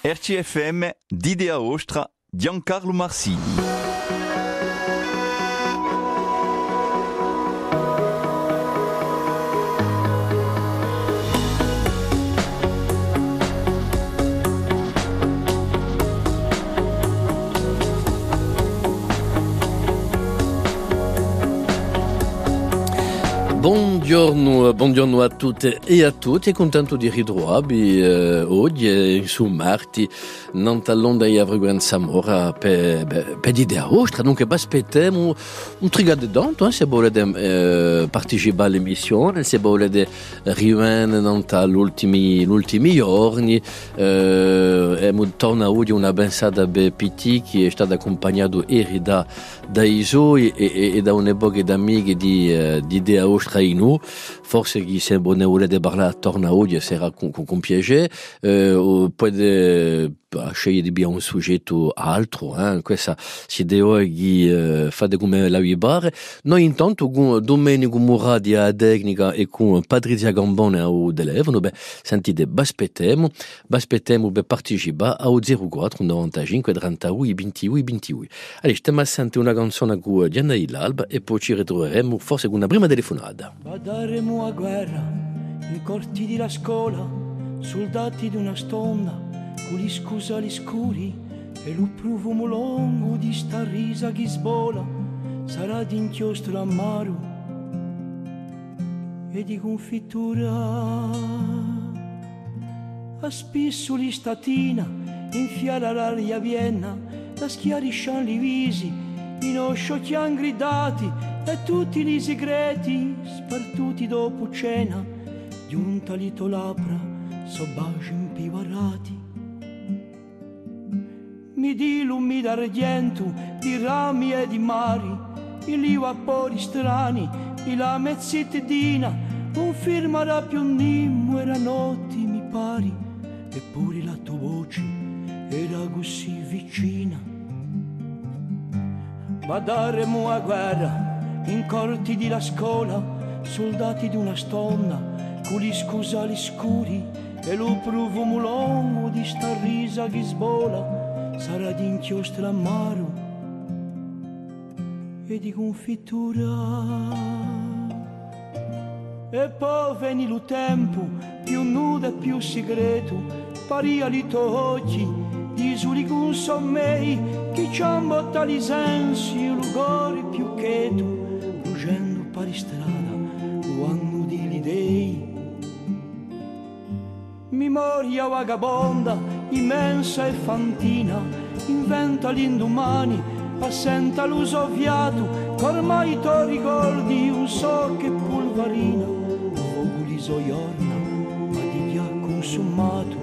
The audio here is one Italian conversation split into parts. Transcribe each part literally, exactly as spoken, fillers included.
R C F M, d'Idea Ostra, Giancarlo Marsini. Buongiorno, buongiorno a tutte e a tutti, è contento di ritrovarvi eh, oggi su Marti, non all'onda di Avrugan Samora per, per l'idea ostra, dunque aspettiamo un triga di tanto, eh, se volete eh, partecipare all'emissione, se volete rimanere negli ultimi giorni, eh, torna oggi una pensata per P T che è stata accompagnata ieri da, dai suoi e, e, e da un'epoca d'amici di, eh, di idea ostra in nous, forse chi se ne volete parlare torna oggi sarà con, con, con piacere, eh, può scegliere di un soggetto altro, eh? Questa si deve eh, fare come la vibare. Noi intanto con Domenico Muradi a tecnica e con Patrizia Gambone al telefono, beh, sentite, aspettiamo, aspettiamo per partecipare a zero quattro novantacinque trentadue ventidue ventidue. Allora, stiamo a sentire una canzone con Gianna L'Alba e poi ci ritroveremo forse con una prima telefonata. Daremo a guerra in corti di la scuola, soldati di una stonda, con gli scusali scuri e lo profumo lungo di sta risa che sbola, sarà di inchiostro amaro e di confittura. A spissoli statina, infiala l'aria vienna, da schiariscian i visi, in osciocchian gridati, e tutti i segreti spartuti dopo cena, giunta lito labbra, sobagi impivarati. Mi di lumi d'argento, di rami e di mari, i li vapori strani, i la mezzittadina, non firmerà più un nimmo, era notti mi pari, eppure la tua voce era così vicina. Vadaremo a guerra in corti di la scuola, soldati di una stonda, con gli scusali scuri e lo profumo lungo di sta risa che sbola, sarà di inchiostro amaro e di confittura. E poi veni lo tempo più nudo e più segreto, paria li occhi di soli con sommei che ciambotta li sensi, lugori più cheto, fuggendo per strada, quando di l'idei. Memoria vagabonda, immensa e fantina, inventa l'indomani, assenta l'uso ovviato, ormai to ricordi un so che polvarina, voguli soiorna, ma di chi ha consumato.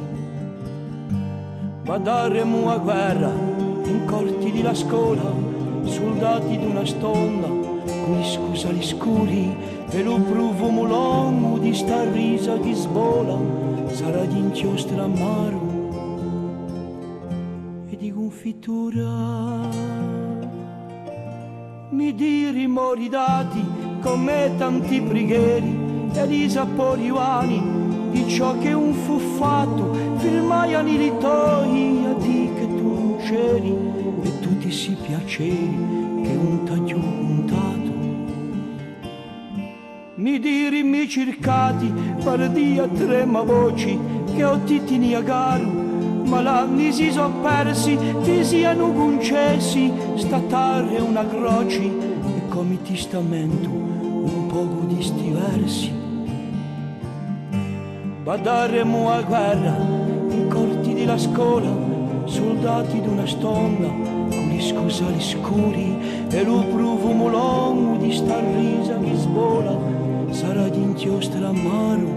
Vadaremo a guerra in corti di la scuola, soldati di una stonda, con gli scusali scuri e lo profumo lungo di sta risa che sbola, sarà di inchiostro amaro e di confittura. Mi diri moridati come tanti preghieri e di sapori vani di ciò che un fu fatto, firmaiano i ritoi a di che tu non c'eri e tutti si piaceri che un taglio puntato. Mi diri mi cercati per dia trema voci che ho titi niagaru, ma l'anni si so persi, ti siano concessi, statare una croci e come testamento un poco di sti versi. Vadaremo a guerra in corti di la scuola, soldati di una stonda, con gli scusali scuri e lo profumo lungo di sta risa che sbola, sarà di inchiostro amaro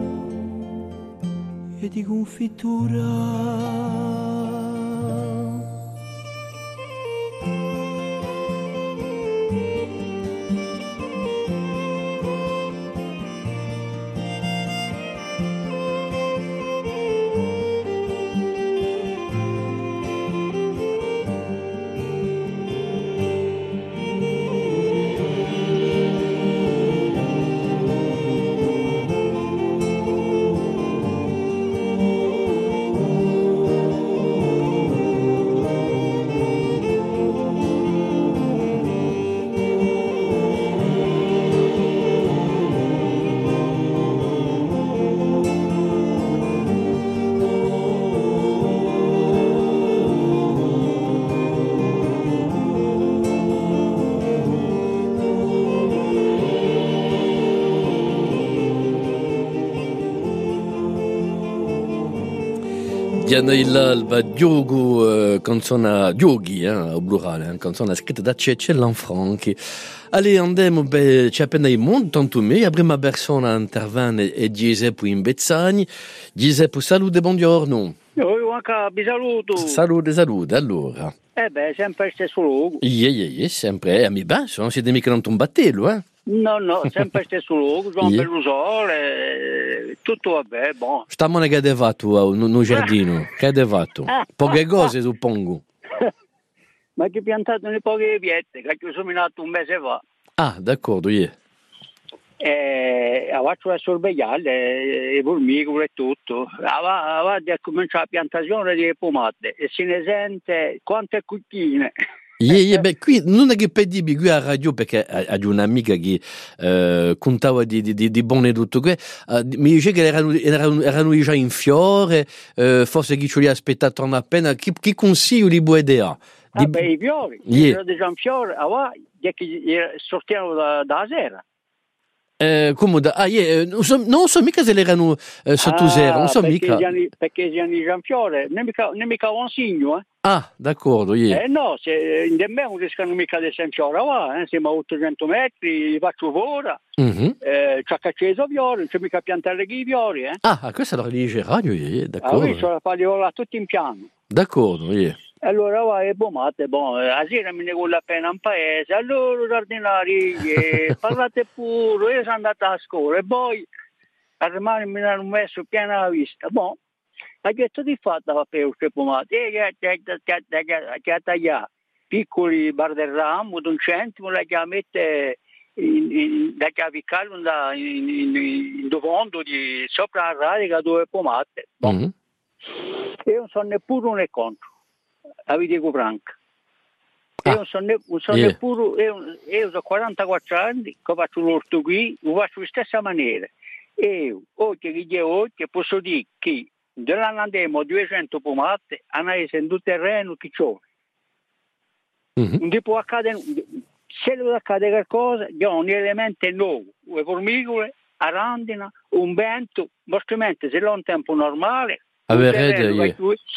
e di confittura. Diana l'alba, Diogo, eh, canzone Dioghi, eh, au plurale, eh, canzone scritta da Cece Lanfranchi. Allez, andiamo, beh, c'è appena il mondo, tanto me, la prima persona intervenne è Giuseppe in Bezzagni. Giuseppe, salute, buongiorno. Io anche vi saluto. Salute, salute, allora. Eh beh, sempre il stesso luogo. Ie, ie, ie, sempre, eh, mi bacio, non siete mica un battello, eh? No, no, sempre il stesso luogo, sono Yeah. per lo sole, tutto vabbè, buono. Stiamo che avete fatto no, no giardino? Che avete fatto? Poche cose, suppongo. Ma che piantato ne poche viette, che ho seminato un mese fa. Ah, d'accordo, ie. E faccio a sorvegliare le formicole e tutto. Avanti a cominciare la piantazione di pomate e si ne sente quante cucchine. Ie, ie, beh, qui non è che per dirvi qui a radio, perché ho un'amica che eh, contava di, di, di, di buone tutto qui, eh, mi dice che erano, erano, erano già in fiore, eh, forse chi ce li ha aspettato non appena, chi, chi consiglio di buona idea? Di... Ah beh, i fiori, Yeah. erano già in fiore, avanti, che sortivano da, da sera. Eh, come da, ah, yeah, non, so, non so mica se erano eh, sotto zero, non so perché mica. Gianni, perché Gianni Gianfiore, non mica, non mica un segno, eh? Ah, d'accordo, yeah. Eh no, se in de me non riescono mica a Gianfiore, va, eh? Siamo a ottocento metri, faccio fuori, Mm-hmm. eh, c'è cacceso fiori, non c'è mica piantare i fiori, eh? Ah, questa è la religione radio, yeah, Ah, d'accordo. oui, sono fatti volare tutti in piano. D'accordo, yeah. Allora va e bomate, bon, a sera mi ne vuole appena un paese, allora giardinari, eh, parlate pure, io sono andata a scuola e poi a rimane mi hanno messo piena la vista, bon, ha detto di fatto per queste pomate, e che ha tagliato piccoli bar del ramo, di un centimo, la che mette in, in, da che avvicare in, in, in, in fondo di sopra la radica due pomate, bon. Mm-hmm. Io non so neppure un incontro. A Videco Franca. Ah, Io non so, ne, non so yeah. neppure, io, io ho quarantaquattro anni che faccio l'orto qui, lo faccio in stessa maniera. E io, oggi che oggi, posso dire che dall'anno andiamo duecento pomate, andare in tutto terreno che c'ho. Mm-hmm. Non ti può accadere, se deve accadere qualcosa, ho un elemento nuovo, le formicole, arandina, un vento, altrimenti se non è un tempo normale, Avrete, yeah.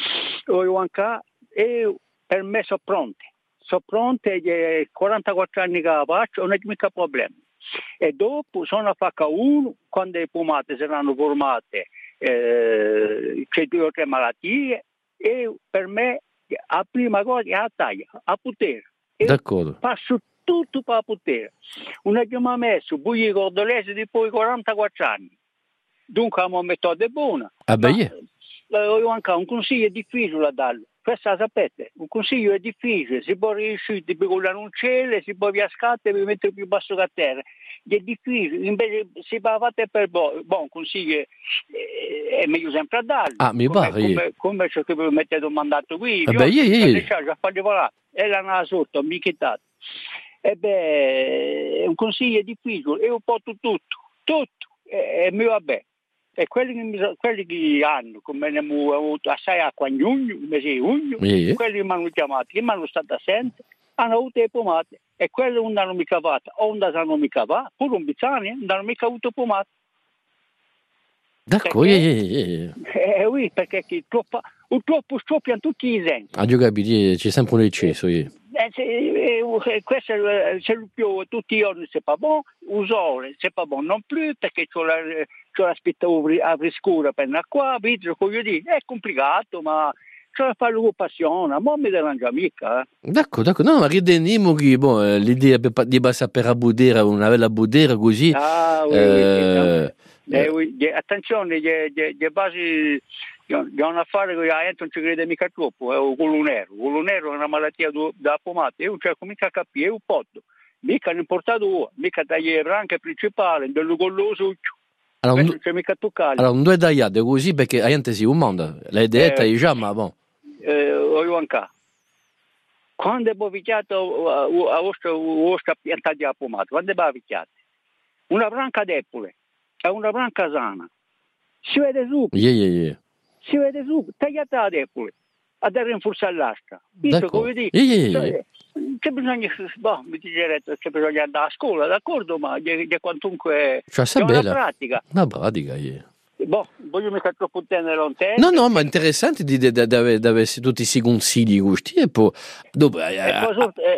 o anche e per me sono pronte, sono pronte, quarantaquattro anni che la faccio, non è mica problema. E dopo sono a facca uno, quando le pomate saranno formate, eh, c'è due o tre malattie, e per me la prima cosa è la taglia, a potere. E d'accordo. passo tutto per la potere. Non è che mi ha messo bugli cordolesi di poi quarantaquattro anni. Dunque la metoda è buona. Ah beh, yeah. Io anche un consiglio è difficile da darlo. Questa sapete, un consiglio è difficile, si può riuscire a piccare un cielo, si può via scatte e mettere più basso che a terra. È difficile, invece si va fare per buon bon, consiglio è, è meglio sempre a darlo. Ah, mi come, pare, come, yeah. come c'è che mi mettete un mandato qui, Ah beh, yeah, yeah, yeah. già fargli volare, e la nada sotto, mi chitate. E beh, un consiglio è difficile, io porto tutto, tutto, e, e mi va bene. E quelli che, mi, quelli che hanno, come ne abbiamo avuto assai acqua in giugno, il mese di giugno, Yeah. quelli che mi hanno chiamato, che mi hanno stato assenti, hanno avuto le pomate. E quelli non hanno mica fatto, o non hanno mica fatto, pure un bizzani, non hanno mica avuto pomate. D'accordo, yeah, yeah, yeah. Eh oui, perché che troppo, troppo scoppiano tutti i sensi. A giocare, yeah, c'è sempre un eccesso, yeah. Eh, se, eh, questo eh, se lo piove tutti i giorni c'est pas bon, il sole c'est pas bon non più perché c'ho la, c'ho l'aspettavo a frescura per qua, vidro, voglio dire, è complicato ma c'ho da fare l'occupazione, ma mi derangia mica. Eh. D'accordo, d'accordo, no, ma rideniamo che bon, eh, l'idea di passare per a budere, una bella budera così. Ah, oui, eh, oui, eh, oui. Eh, attenzione, le basi di un affare che la gente non ci crede mica troppo, è il culo nero. Il culo nero è una malattia da pomate, io non cerco mica a capire, io posso. Mica hanno importato, mica tagli le branche principali, dello colloso, allora, non c'è mica toccare. Allora, non due tagliate così perché la gente si umanda, le idee Eh, già, ma bon. Eh, io anche. Quando è picchiato a vostra pianta di pomata, quando è picchiato? Una branca d'epole è una branca sana. Si vede subito. Yeah, yeah, yeah. Si vede subito, tagliata la depole, a dare rinforzare l'asta. Visto come dico, yeah, yeah, yeah. c'è bisogno, boh, mi dice c'è bisogno di andare a scuola, d'accordo, ma di, di quantunque Cioè, è una bella. pratica. Una pratica, yeah. boh, voglio mica troppo tenere lontano. No, no, ma è interessante di, di, di, di avere tutti questi consigli questi e poi dopo e poi sotto, eh,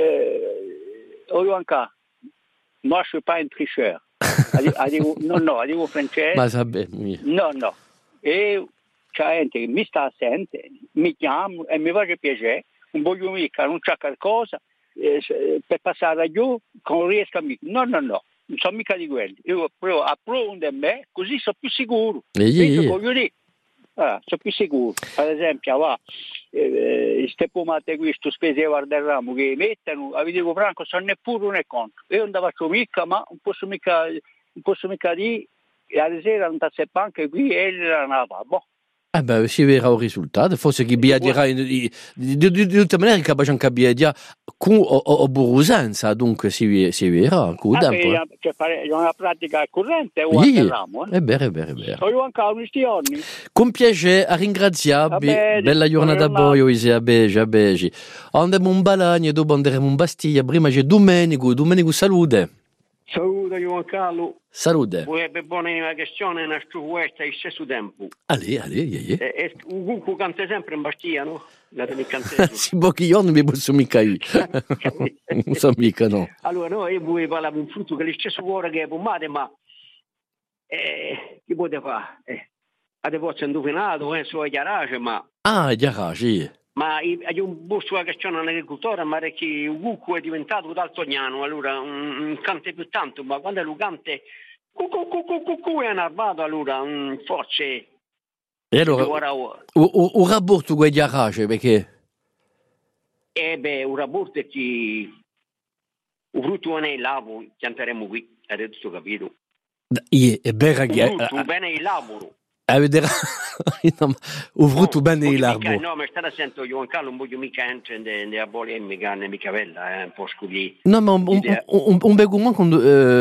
eh, oh, anche moi je suis pas un tricheur. Adico, no, no, adico francese. Ma sape, no, no. E c'è gente che mi sta assente, mi chiamo e mi fa piacere, non voglio mica, non c'è qualcosa eh, per passare a giù, non riesco a mica. No, no, no, non sono mica di quelli. Io provo a provare me, così sono più sicuro. E io, voglio dire, ah, sono più sicuro. Per esempio, va, queste eh, pomate qui, sto spese guarderanno che mettono, vi dico franco, sono neppure un conto. Io non la faccio mica, ma non posso mica, non posso mica dire, e alla sera non sta anche qui e la nava, boh. Eh beh, si vedrà il risultato, forse chi Bia dirà di tutte maniere che abbiamo capito con o burusenza, dunque si si vedrà con ah, tempo. Che fare una pratica corrente o yeah. ramo, eh? È vero, è vero, è vero. Io anche questi giorni. Con piacere, a ringraziarvi. Bella giornata a voi, Oise, a Begi, a Begi. Andiamo un balagno, dopo andremo in Bastiglia, prima c'è Domenico, Domenico salute. Saluto Juan Carlo. Salute. Vuoi buona una questione, una questa è stesso tempo. Ali, ali, ali. E Uguco canta sempre in Bastiglia, no? La devi cantare. Si pochi io non mi posso mica io. Non so mica, no. Allora, no, io volevo parlare un frutto che è lo stesso cuore che è pomate, ma eh, che potete fare? Eh, adesso ho indovinato, eh, sulla garage, ma... Ah, garage, ma è un po' sulla questione dell'agricoltore, ma è che Uguco è diventato daltoniano, allora non canta più tanto, ma quando lui canta cucù cucù cucù è narvato, allora um, forse e allora un rapporto con i garage perché? Eh beh, un rapporto è che un frutto è il lavoro, pianteremo qui, hai tutto capito? Ie, è vero che un frutto bene il lavoro. A vedere un frutto bene il lavoro. No, ma stai sento Juan Carlo, non voglio mica entrare nella polemica, nella mica bella, eh, un po' scudì. No, ma un, un, un, un bel gummo con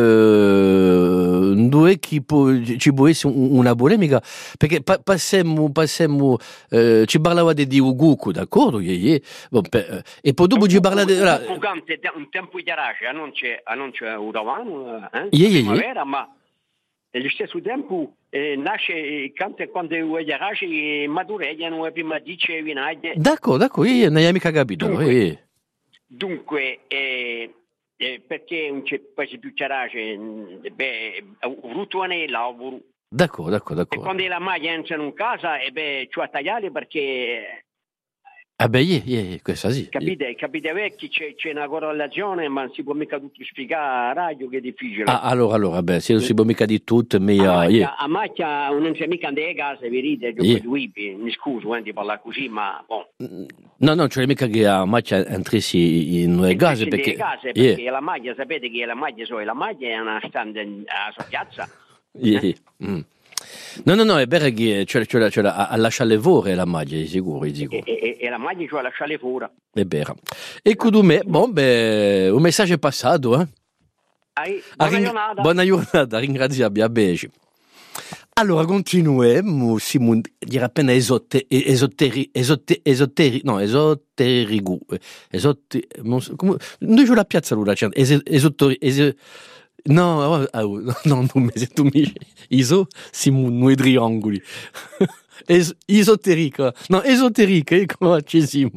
eh, due chi può, ci può essere una polemica, perché pa, passiamo, passiamo eh, ci parlava di Uguco, d'accordo? E poi dopo ci parlava di... Un tempo di garage, non c'è un ravano, eh? Primavera, ma... Allo stesso tempo eh, nasce canta quando i garage madureggiano e prima dice vinagre. D'accordo, d'accordo, io non hai mica capito. Dunque, eh. dunque eh, eh, perché non c'è quasi più garage, beh, un frutto è lavoro. D'accordo, d'accordo, d'accordo. E quando la maglia entra in casa, e beh, ci va a tagliare perché... Ah beh, yeah, yeah, questa sì. Capite, yeah. Capite vecchi, c'è, c'è una correlazione, ma non si può mica tutto spiegare a radio che è difficile. Ah, allora, allora, beh, se non si può mica di tutto, ma... A, yeah. a macchia non c'è mica delle case, vi ride, yeah. Mi scuso, eh, di parlare così, ma... Bon. No, no, c'è mica che a macchia entrissi in due case, perché... case, perché yeah. La maglia, sapete che la maglia, so, la maglia è una stand a sua piazza. Yeah. Eh? Mm. No, no, no, è vero che cioè, cioè, cioè, a lasciare fuori la maglia, è sicuro, è sicuro. E, e, e la maglia cioè a lasciare fuori. È vero. E con me, bon, beh, un messaggio è passato, eh? Ai, buona ring- giornata. Buona giornata, ringraziabili, a Beci. Allora, continuiamo, Simon, dire appena esote, esoteri, esote, esoteri, no, esoterico, esote, non so, come, noi giù la piazza, allora, cioè, esotori, esoterico, no, oh, oh, no, non mi sento mi iso siamo noi triangoli. Es, esoterica, no, esoterica, ecco, ci siamo.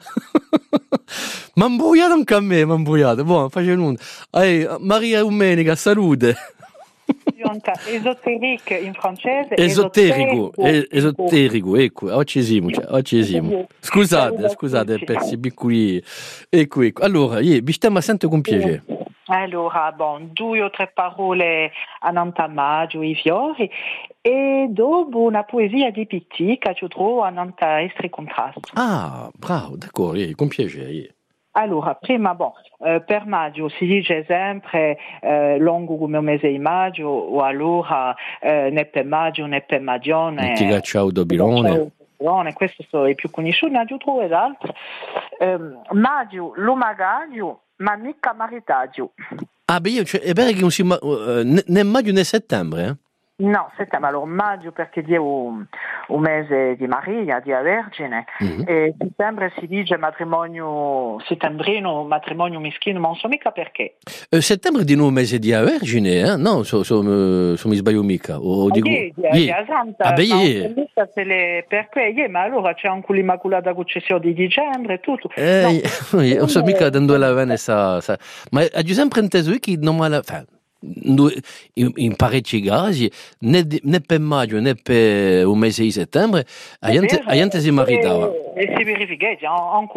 Ma imbrogliato anche a me, ma imbrogliato. Buon, faccio nulla. Ehi, Maria Domenica, salute. Esoterique in francese. Esoterico, esoterico, esoterico, ecco, oggi siamo, cioè, oggi siamo. Scusate, scusate, persi piccoli. Ecco, ecco. Allora, io vi stiamo sempre con piacere. Allora, bon, due o tre parole a Nantamaggio e fiori e dopo una poesia di Pitti che ci trovo a Nanta Estri Contrasto. Ah, bravo, d'accordo, eh, con piacere. Allora, prima, bon, eh, per maggio si dice sempre eh, lungo come un mese di maggio o allora eh, ne per maggio, ne per magione. Ti cacciao dobilone. Questo sono i più conosciuti, ma io trovo ed altri. Eh, maggio, lo magaggio, ma mica maritaggio. Ah, beh, io, cioè, è vero che non si ma- uh, né, né maggio né settembre, eh? No, settembre, allora maggio perché è un, un mese di Maria, di Vergine, mm-hmm. e settembre si dice matrimonio settembrino, matrimonio mischino, ma non so mica perché. Eh, settembre di un mese di Vergine, eh? No, so, so, so, so mi sbaglio mica. O, ah, dico, yeah, yeah, yeah. Santa, ah, beh, yeah. le, perché, yeah, ma allora c'è anche l'Immacolata Concezione di dicembre e tutto. Eh, no, non so mica dando la vene sa, sa. Ma ha sempre inteso che non male, enfin, in, in parecchi casi né, né per maggio né per un mese di settembre a gente si maritava e si verifica anche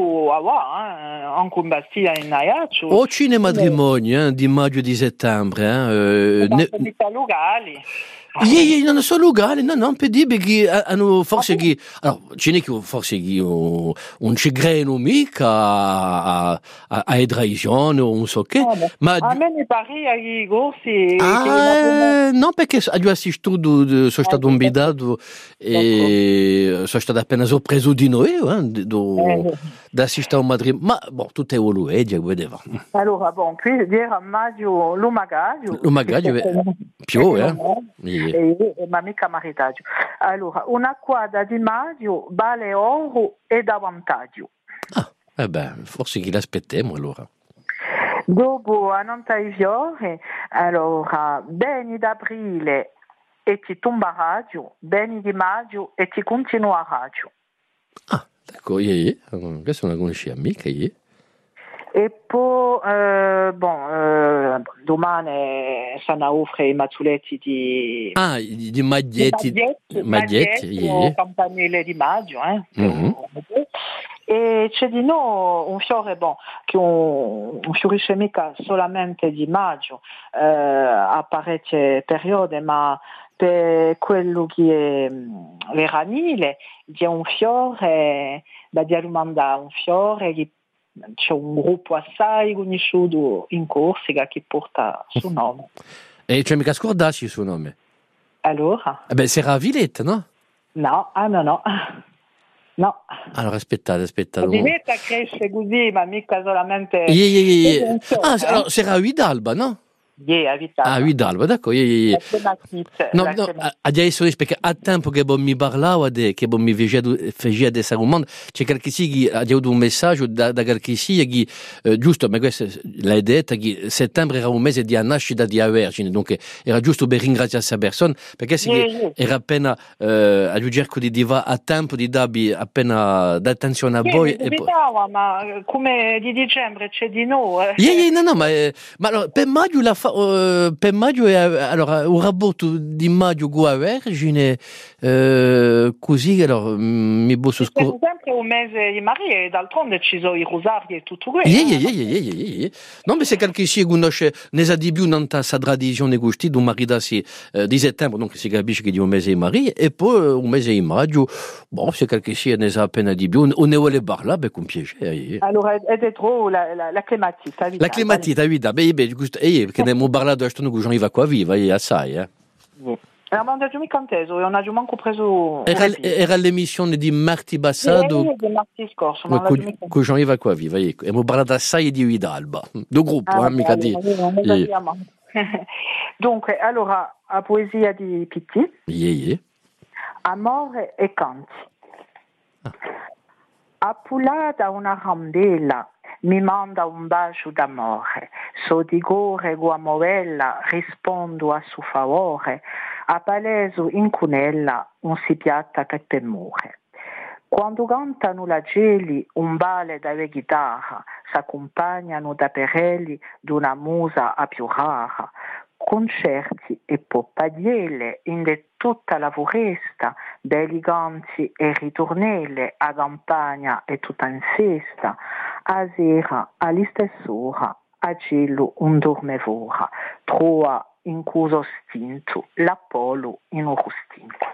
a anche in Bastia in Ajaccio o cine matrimoni eh, di maggio e di settembre eh, ne... locali Yeah, yeah, non sono uguali, no, non per dire che hanno forse che, allora, ce n'è che forse che un cigreno mica a, a, a Edraigione o non so che, ah, ma... A me ne pare ai corsi... Ah, no, perché io assisto, sono stato invitato e sono stato appena sorpreso di noi, eh, da assistere a un matrimonio, ma, bon, tutto è voluto, già vedeva. Allora, bon, qui dire a maggio l'umagaggio... L'umagaggio, più, eh? E, e, ma mica maritaggio. Allora, una quadra di maggio vale oro ed vantaggio. Ah, eh beh, forse che l'aspettiamo allora. Dopo a Nontai Fiore, allora, beni d'aprile e ti tomba raggio, beni di maggio e ti continua raggio. Ah, d'accordo, yeah, yeah. Questa non la conoscevo mica, yeah. E poi, eh, bon, eh, domani sono offre i mazzoletti di... Ah, di maglietti. Di maglietti, maglietti, yeah. Campanile di maggio, eh. Mm-hmm. E c'è di no un fiore, bon, che un, un fiorisce mica solamente di maggio, eh, a parecchie periodi, ma per quello che è veranile, c'è un fiore, da dire un fiore che c'è un gruppo assai conosciuto in Corsica che porta il suo nome. E c'è mica scordarsi il suo nome? Allora? Eh beh, sarà Villetta, no? No, ah no, no. No. Allora aspettate, aspettate. Villetta cresce così, ma mica solamente... Yeah, yeah, yeah. Ah, eh? allora sarà Vidalba, no? Yeah, ah, Vidalba, d'accordo. Yeah, yeah. No, no, adesso perché a tempo che mi parlava de, che mi faceva di questa domanda, c'è qualche sì che ha dato un messaggio da, da qualche sì che, eh, giusto, ma questo l'hai detto, che settembre era un mese di nascita di Vergine, dunque era giusto per ringraziare questa persona, perché yeah, yeah. era appena, eh, a cerco di dire a tempo di darvi appena d'attenzione a yeah, voi. E poi... ma come di dicembre c'è di noi. Yeah, yeah, no, no, ma, ma allora, per maggio la fa... Uh, per maggio è, allora un rapporto di maggio con la Vergine uh, così allora mi posso scordare sempre un mese di Maria e d'altronde ci sono i rosari e tutto questo yeah, yeah, yeah, yeah, yeah, yeah. Non ma se qualche si conosce ne sa di più non sa tradizione gusti di un maridarsi uh, di settembre donc si capisce che di un mese di Maria e poi un mese di maggio bon se qualche si ne sa appena di più on ne vuole parlare beh con piacere yeah. Allora è dentro la, la, la clematita la clematita vita beh beh giusto e perché ne mo parlato adesso che Jean-Yves qua viva e assai eh era un giorno canteso e non ha manco preso era, era l'emissione di martedì passato sì, di martedì scorso ma con, con Jean-Yves qua viva e abbiamo parlato assai di Vidalba do gruppo ah, eh, mica di yeah. Dunque allora a poesia di Pitti yeah, yeah. Amore e canti ah. Appulata una randella mi manda un bacio d'amore, so di gore guamovella rispondo a suo favore, a paleso in cunella un si piatta che temore. Quando cantano la geli un bale da chitarra, s'accompagnano da perelli d'una musa a più rara, concerti e poppadiele in le tutta la foresta, belli ganzi e ritornelle a campagna e tutta in sesta, a sera all'istess'ora a cielo un dormevora, trova in cuso stinto l'Apollo in un rustinco.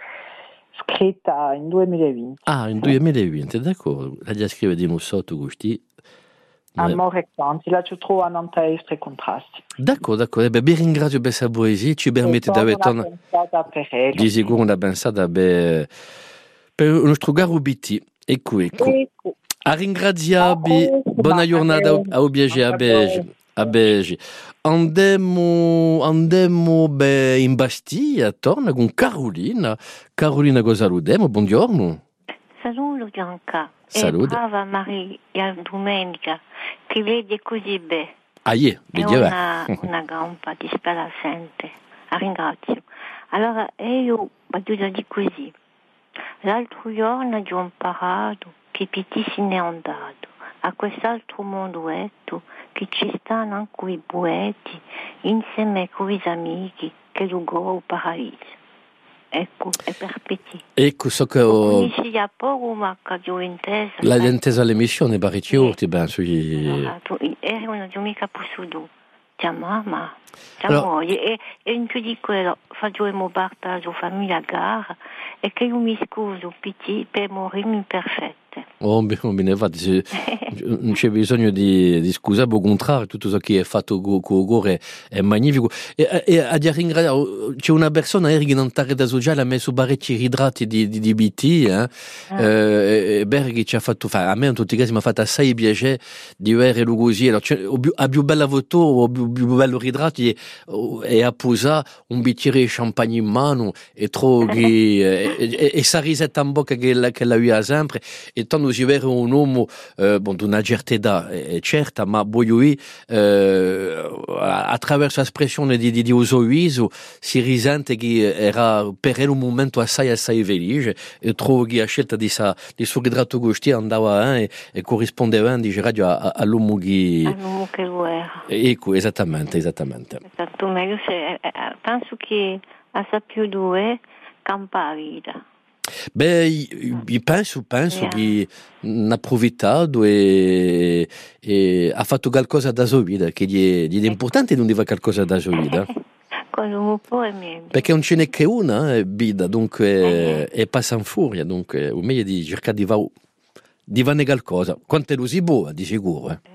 Scritta in duemilaventi. Ah, in duemilaventi, d'accordo. La già scrive di Mussotto Gusti. Amore e canti, la ci trovo a Nantes e contrasti. D'accordo, d'accordo. Beh, vi ringrazio per questa poesia, ci permette di avere tornare. Di sicuro una pensata per il nostro caro B T. Ecco, ecco. A ringraziarvi, buona giornata a Obiege a Bege. a Begi. Andemmo, andemmo beh, in Bastiglia, torna con Carolina. Carolina Gosaludemo, buongiorno. Saluto Gianca. Salute. E brava Maria Domenica, che vede così bene. Ah, yeah, È una, una gamba disperassente. La ringrazio. Allora, io vado di così. L'altro giorno ho imparato che Pitti se n'è andato a quest'altro monduetto che ci stanno anche i poeti insieme con i amici che lugò il paradiso. Ecco, è per Pitti. Ecco, so che ho... Quindi si ha poco ma che ho inteso. L'hai intesa l'emissione, parecchi orti, ben, sui... Allora, tu, eri una mica possuto. Tia mamma, tia Allora- moglie. E, e in più di quello, faccio il mio partaggio famiglia a gara e che io mi scuso, Pitti, per morirmi imperfette. Oh, bene, bene, infatti, se- non c'è bisogno di, di scusa, al contrario, tutto ciò che è fatto con il cuore è magnifico. E, e a dire ringraziare, c'è una persona che in tarda sociale ha messo parecchi ritratti di, di, di B T, eh? Ah. Eh, e Berghi ci ha fatto, fa, a me in tutti i casi mi ha fatto assai piacere di vedere lui così. Allora, c'è, o più, a più bella foto, o più, più bello ritratto, e, e ha posato un bicchiere di champagne in mano, e troghi, e, e, e sa risetta in bocca che, la, che la lui ha sempre, e tanto si vede un uomo eh, bon, di una certa età, è certa, ma poi lui eh, attraverso l'espressione di, di, di uso viso si risente che era per lui un momento assai assai felice, e trovo che la scelta di, sa, di suo ritratto gusti andava eh, e, e corrispondeva dice, a, a, all'uomo che... All'uomo che lo era. Ecco, esattamente, esattamente. Tanto meglio se, eh, penso che ha saputo eh, campare vita. Beh, io penso, penso Yeah. che ha approfittato e, e ha fatto qualcosa da sua vita, che gli è, gli è importante non dire qualcosa da sua vita, Quando un po' è meglio. perché non ce n'è che una, eh, vita, dunque, e passa in furia, dunque, è meglio di cercare di fare di fare qualcosa, quanto è lo si può, di sicuro. Eh.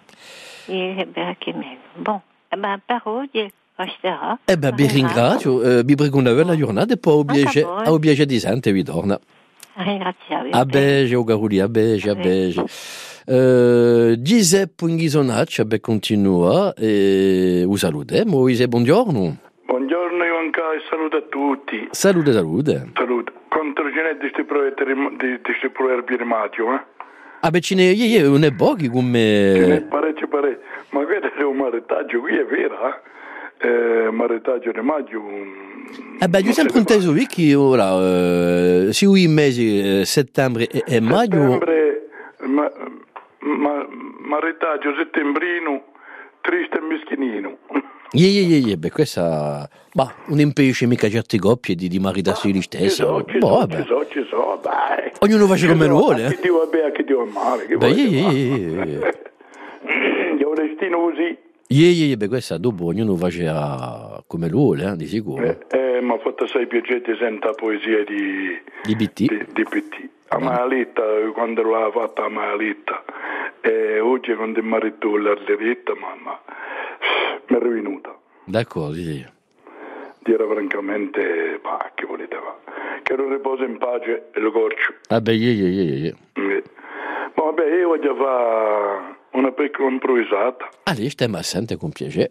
E beh, che meglio. Bon, eh ben, per oggi resterà. E beh, vi ringrazio, eh, vi prego una bella giornata e poi ho piacere, voi. ho piacere di sentire, vi torna. Ringraziavi. A Bege, o Garuli, a Bege, a Bege. Uh, Giuseppe Inghisonaccia, beh, continua, e un salutiamo, Giuseppe, buongiorno. Buongiorno Ivanka e saluto a tutti. Salute, salute. Saluto. Contro Genè di questi proverbi rimatico, eh? Ah, beh, ce n'è, io, io, non è pochi Ce n'è come... parecchio parecchio. Ma questo è un maritaggio, qui è vero, eh? Eh, maritaggio rimaggio. Eh beh, io sempre inteso qui che ora, eh, si i mesi eh, settembre e, e maggio... Settembre, ma, ma, maritaggio settembrino, triste e meschinino. Ie, ie, ie, ie, beh, questa... Bah, non impedisce mica certe coppie di, di maritarsi gli Ci stessi. so, ci Boh, so, vabbè. ci so, ci so, dai. Ognuno fa come Ci so, vuole, a eh. chi Dio va bene, a chi Dio va male. Che Beh, volete ie, fare? ie, ie. È un destino così. Ie, ie, ie, beh, questa dopo ognuno fa come vuole, eh, di sicuro. Eh, eh, mi ha fatto assai piacere di sentire la poesia di, Di B T. di, di P T. A Maletta, quando l'aveva fatta a Maletta, e oggi quando è marito l'Arleretta, mamma, mi è venuta. D'accordo, sì. Dire francamente, ma che volete fare? Che non riposa in pace e lo corcio. Vabbè, ie, ie, ie, ie. Eh. Ma vabbè, io voglio fare una piccola improvvisata. Allora, stiamo assente con piacere.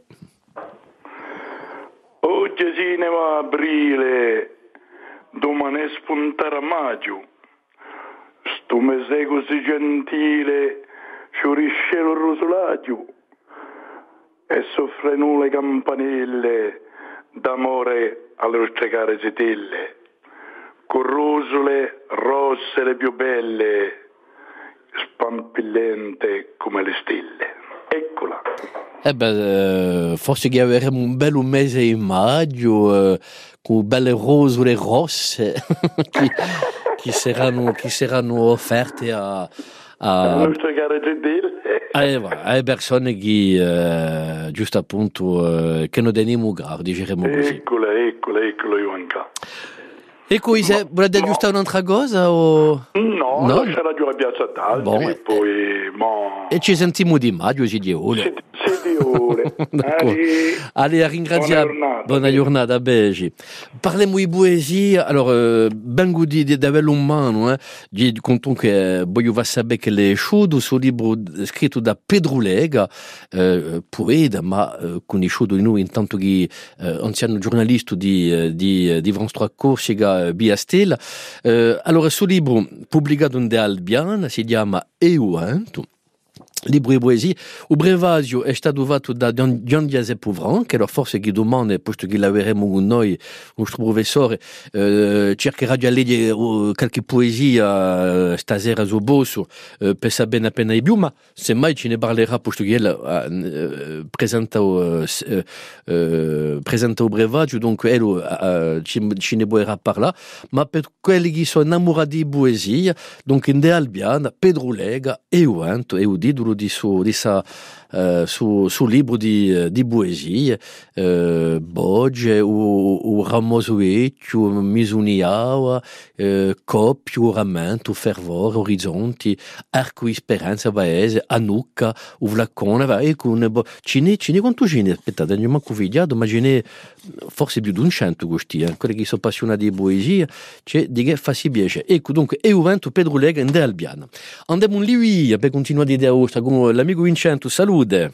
Oggi si ne va a aprile, domani è spuntare a maggio. Sto mese così gentile, fiorisce il rosolaggio e soffrono le campanelle d'amore alle nostre care setelle, con rosole rosse le più belle, spampillente come le stelle. Eccola. Eh beh, eh, forse che avremo un bel mese in maggio, eh, con belle rosole rosse che, che, saranno, che saranno offerte a, a, Le nostre care setelle. a, a persone che, eh, giusto appunto, eh, che non teniamo grave, diciamo così. Eccola, eccola, eccola Ivanka. E cosa, volete aggiustare un'altra cosa o... No, No? lascerà giù la piazza d'altri, Bon, poi... mo- E ci sentiamo di maggio, ci di ore. Siete siete ore. D'accordo. Allez. Allez, a ringraziare. Buona giornata. Buona giornata, Begi. Parliamo di poesia. Allora, eh, ben gudi di averlo in mano, eh. Di conto che voglio va sapere che le sciudo sul libro scritto da Pedro Lega, eh, poeta, ma eh, conosciuto di noi intanto che eh, anziano giornalista di, eh, di, di France tre Corsica, via Stella. Eh, allora, sul libro pubblicato in De Albiana si chiama Euento. Libro di poesia. Il brevaggio è stato fatto da Gian Diazeppo Pouvran, che allora forse chi domanda, posto che lavoreremo con noi, il nostro professore, eh, cercherà di leggere uh, qualche poesia uh, stasera sul bosso uh, per sapere appena di più, ma semmai ce ne parlerà, posto che ella uh, uh, presenta, uh, uh, presenta il brevaggio, dunque ella uh, ci, ci ne vorrà parlare, ma per quelli che sono innamorati di poesia, dunque in De Albiana, Pedro Lega, Euento, e udidolo di suo di sa uh, su su libro di di poesie uh, Bogge o o Ramoso Vecchio, Misuniaua, uh, Coppio, Ramento, Fervore, Orizzonti, Arco Speranza Vaese, Anucca, Uvlacone, va e con bo, cine cine quanto cine aspettate, non manco vigliato, ma ce n'è forse più di un cento questi, eh. Quelli che sono appassionati di poesia, c'è di che fa si piace. Ecco dunque Euento Pedro Lega in De Albiana. Andiamo lì per continuare di idea con l'amico Vincenzo, salute.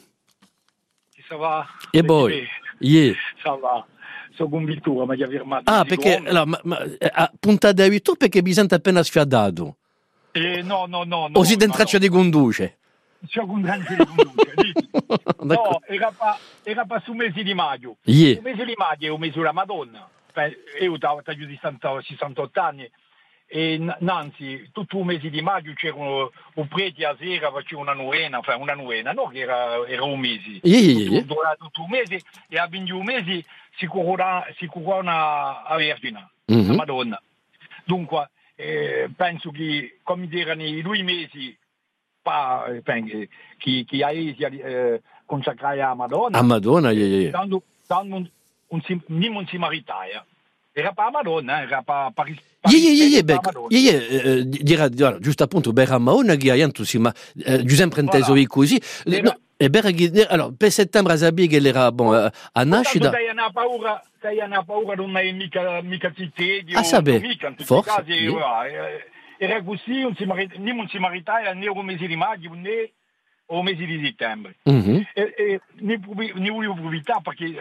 Ça va? E poi? Yeah. Ça va. Sono convinto, ma gli aver firmato. Ah, perché allora, ma, ma, a puntata di tu perché mi sento appena sfiadato. Eh, no, no, no. no o si dentro traccia no. di conduce? C'ho con traccia di conduce. No, era pa, era pa su mese di maggio. Yeah. Il mese di maggio è un mese della Madonna. Io ho giù di sessantotto anni. E Nanzi, tutto il mese di maggio c'erano un preti a sera, facevano una novena, cioè una novena, no? Che era, era un mese. Yeah, yeah, yeah. Tutto, tutto un mese, e a ventidue mesi si corona, si corona a Vergine, Mm-hmm. la Madonna. Dunque, eh, penso che, come erano i due mesi, pa, eh, che, che a Esia eh, consacrai a Madonna, A Madonna, yeah, yeah. tanto, tanto un, un, un, non si maritaia. Era per la Madonna, era per Paris. Yeah, yeah, yeah, beh, yeah, yeah, eh, dirà, dirà, giusto appunto, per Maona, che hai tu, ma eh, Giuseppe Prenteso è così. Eh, no, e per allora, per settembre, sapere che era, bon, eh, a nascita. Sei una paura, sei una paura, non hai mica, mica zittedi, ah, sape, forse. Casi, Yeah. Era così, non si marita, non si maritava né o mese di maggio né o mese di settembre. Mm-hmm. E, e ne, ne volevo approfittare perché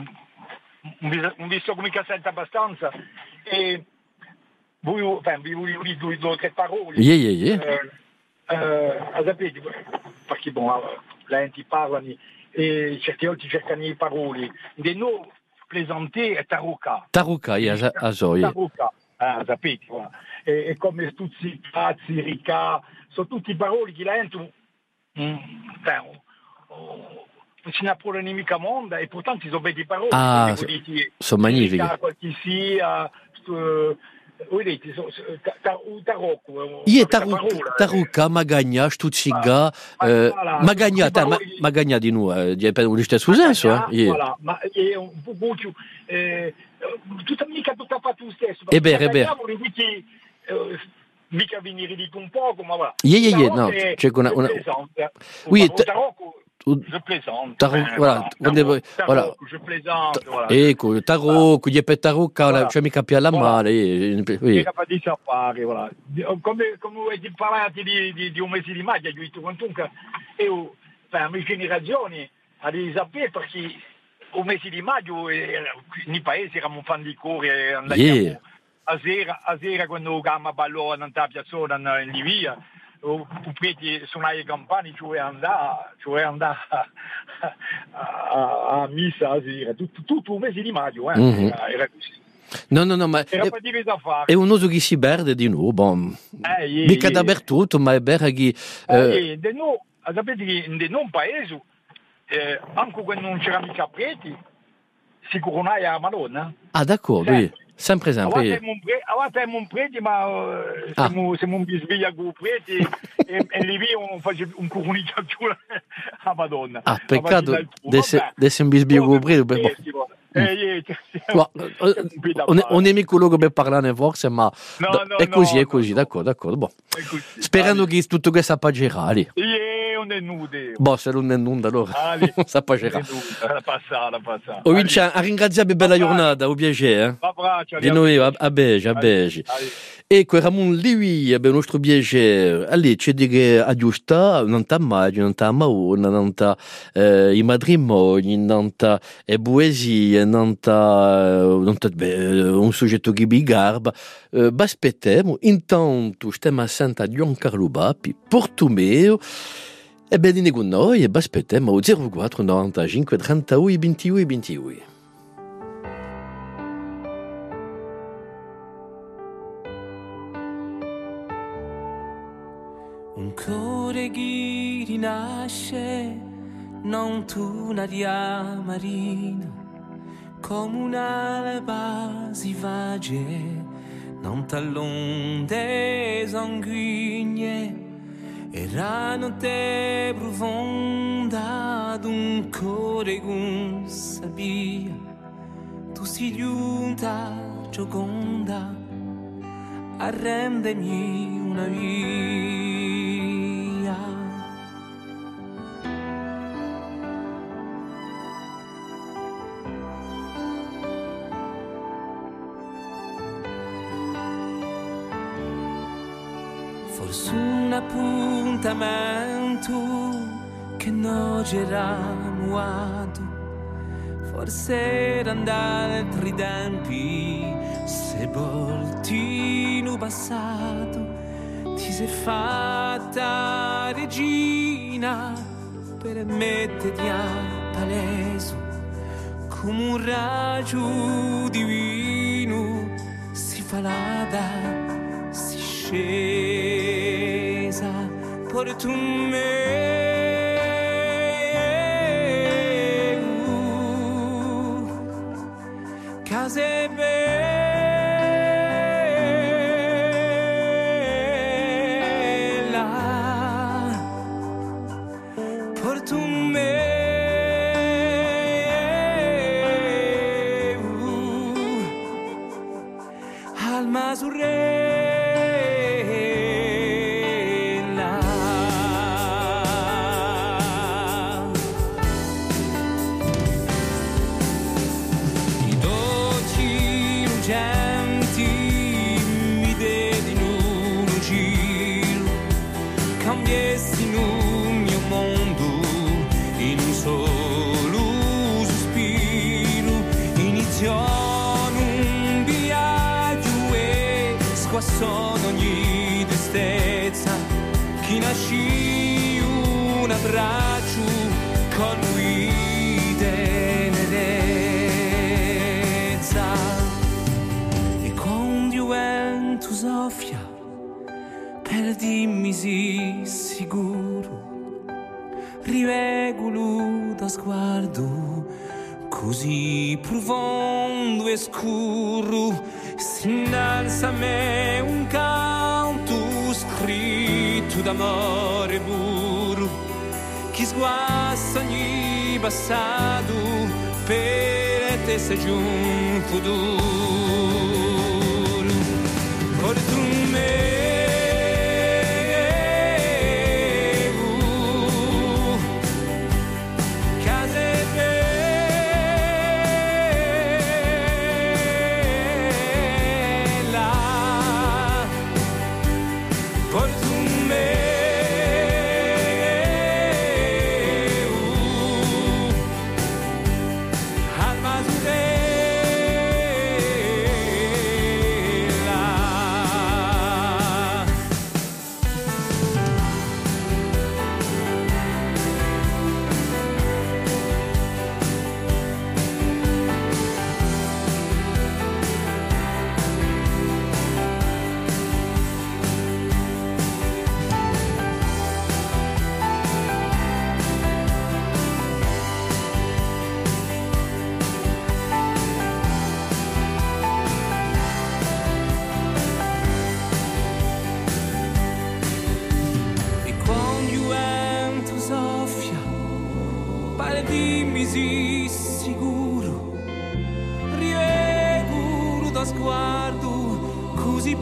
non vi so come cassetta abbastanza e volevo, enfin, vi volevo dire due o tre parole. Yeah, yeah, yeah. Eh, eh, sapete, perché bon, la gente parlano e certe volte cercano le parole. De noi plaisanter è tarocca. Tarocca, yeah, a gioia. Tarocca, ah, sapete, voilà. E, e come tutti cazzi, ricà, sono tutte parole che la gente mm, ben, oh, non se ne approne mica mondo e pourtant ci sono belle parole. Ah, sono magnifiche. Qualche sia, vedete, tarocco. Ie Tarocca, Magagna, Stuzziga, Magagna, Magagna di noi, è un stesso senso. Voilà, ma è un po' più, tutta mica tutta fatta lo stesso. È vero, è vero. Mica venire di un poco, ma va. Yeah, yeah, yeah, no, c'è una... una... Oui, tarocco. Je plaisante. Tarocco, voilà, tarocco, voilà. Je plaisante, voilà. Ecco, tarocco, gli per tarocca, voilà. Cioè mica più alla male. Oui. Mica fa di sapere, voilà. Come, come hai parlato di, di, di un mese di maggio, io tu comunque, io, per le mie generazioni, a di sapere perché un mese di maggio, nei paesi eravamo fan di cuore, andavamo yeah. a sera, a sera quando gamma ballò in piazzola in Livia, o preti suonare le campane, cioè andare, cioè andare a, a, a missa a sera, tutto, tutto un mese di maggio, eh, mm-hmm. era, era così. No, no, no, ma era è, per dire da fare. È un uso che si perde di nuovo, bon. Eh, yeah, mica yeah. dappertutto, ma è vero che... Eh, eh, de no, sapete che in non paese, eh, anche quando non c'era mica preti, si coronava a Madonna. Ah, d'accordo, sì. Sempre, sempre. Allora siamo un preti, ma uh, ah. siamo, siamo un bisbiglia con i preti e, e lì non faceva un comunicazione a Madonna. Ah, peccato, adesso un bisbiglia con i preti. Eh, Well, non è mica quello che per parlare forse, ma No, da- no, è così, no, è così, no. d'accordo, d'accordo. Boh. È così. Sperando che tutto questo appaggerà lì. Eh, on è nude. Boh, se non è nulla allora Ali, s'appaggerà. la passata, la passata. O Vincian, a ringraziare bella giornata, un piacere. Eh? Abbraccio. Di noi a, a Bege, a Bege. Ecco, Ramon Liwi, è il nostro piacere. Allora, c'è di che aggiusta, non t'ha maggio, non t'ha mauna, non t'ha eh, i matrimoni, non t'ha eh, poesie, non t'ha, non t'ha beh, un soggetto che vi garba. Eh, Baspettiamo, intanto stiamo a Santa Giancarlo Bapi, Portumeo, e bene con noi, e baspettiamo zero quattro novantacinque trentadue ventidue ventidue. Un cuore che rinasce, non tu una dia marina, come un'alba si vage, non t'allonde sanguigne, erano te profonda d'un cuore con sabia, tu si giunta gioconda a rendermi una via. Forse un appuntamento che non c'era muato, forse era andare altri tempi, sepolti in passato, ti sei fatta regina per metterti a paleso, come un raggio divino si fa l'ada. Scesa per tu me, uh, case bella per tu me, uh, al masurre. Sono ogni tristezza, chi nasci un abbraccio con lui tenerezza, e quando io vento soffia per dimmi sì sicuro, rivegulo da sguardo così profondo e scuro. Si innalza a me un canto scritto d'amore puro, chi sguassa ogni passato per te sei giù un futuro. Per tu me tuo sguardo così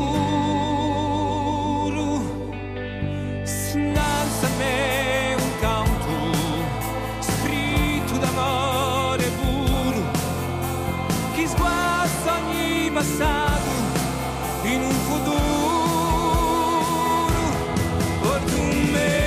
puro, si innalza a me un canto scritto d'amore puro, che sguazza ogni passato in un futuro. Porto me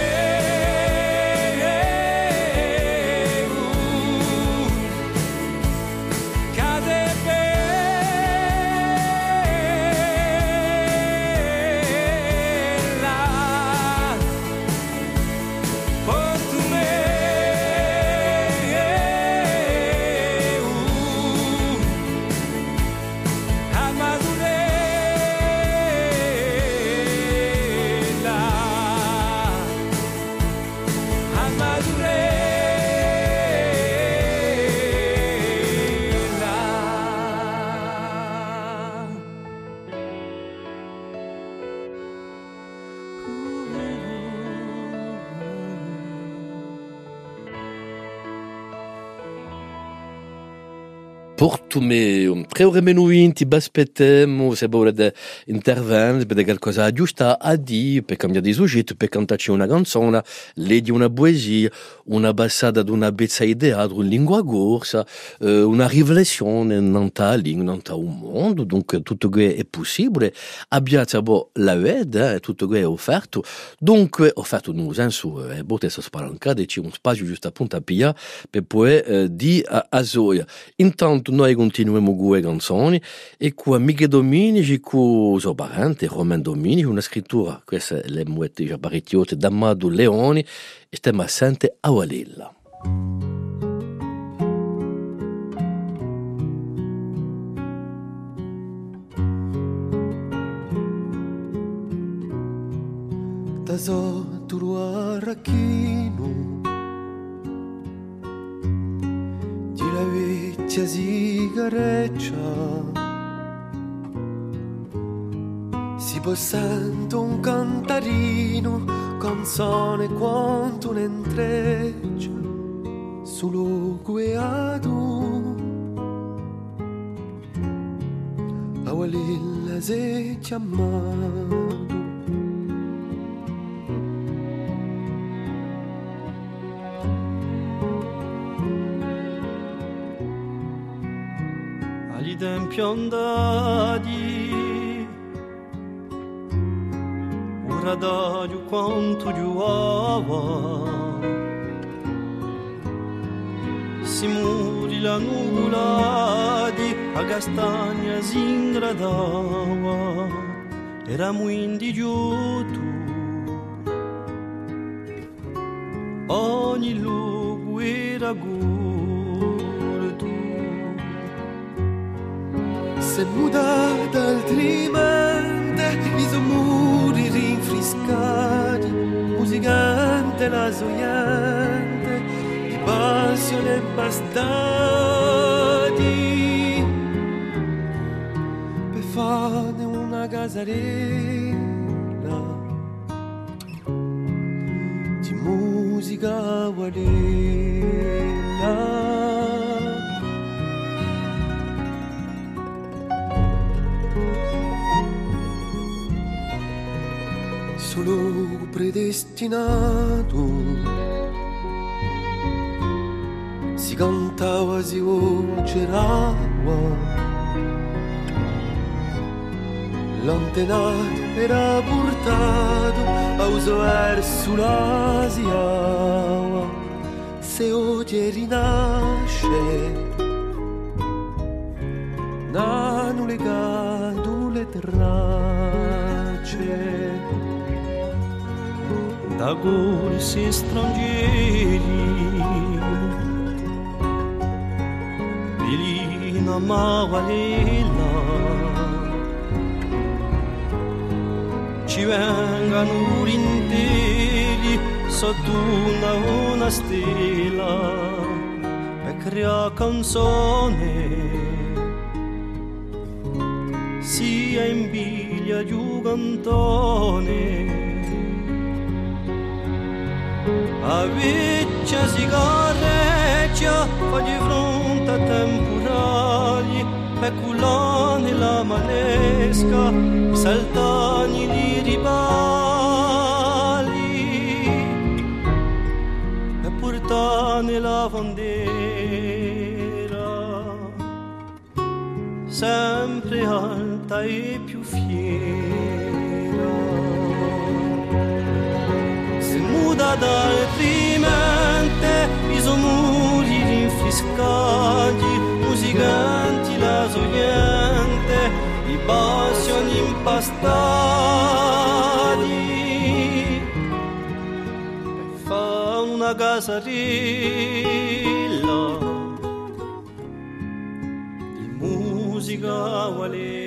Porto me, tre ore meno venti, aspettiamo se volete intervenire, per qualcosa aggiusta a dire, per cambiare di soggetto, per cantarci una canzone, leggi una poesia, una bassata di una bezza idea, in lingua corsa, eh, una riflessione in ta lingua, in ta un mondo, dunque tutto questo è possibile. Abbiate boh, la vede, eh, tutto questo è offerto, dunque offerto in un senso, eh, potete spalancare, c'è un spazio giusto appunto a pia, per poi eh, dire a, a Zoya. Intanto noi continuiamo con le canzoni e con Michele Dominici, con il suo parente Romain Dominici, una scrittura, questa è le muette già parecchiotte, da Madu Leoni, e stiamo assente a Walilla. Da sotto a Racchino la vecchia sigareccia si può sentire un cantarino, canzone quanto un'entreccia solo guiato a Walilla si chiamato. Agli tempi andati un radaggio quanto giuava, si muri la nuvolati a castagna si ingradava, eravamo indigiotu ogni luogo era gurtu. Se mudata altrimenti i suoi muri rinfrescati, musicante la soiante, di passione bastati per fare una casarella di musica guarella. Solo predestinato si cantava, si vocerava, l'antenato era portato a uso verso l'Asia, se oggi rinasce n'hanno legato le tracce da corsi stranieri, Pelina Mavalella, ci vengano interi sotto una, una stella per creare canzone, sia in biglia giù cantone. A vecchia sigareccia fa di fronte a temporali peculone la manesca, i saltani li ribali e portane la bandiera sempre alta e più fiera. Se muda d'altrimente i somuri rinfiscati, musicanti la sogliente, i bacioni impastati e fa una casarilla di musica ualela.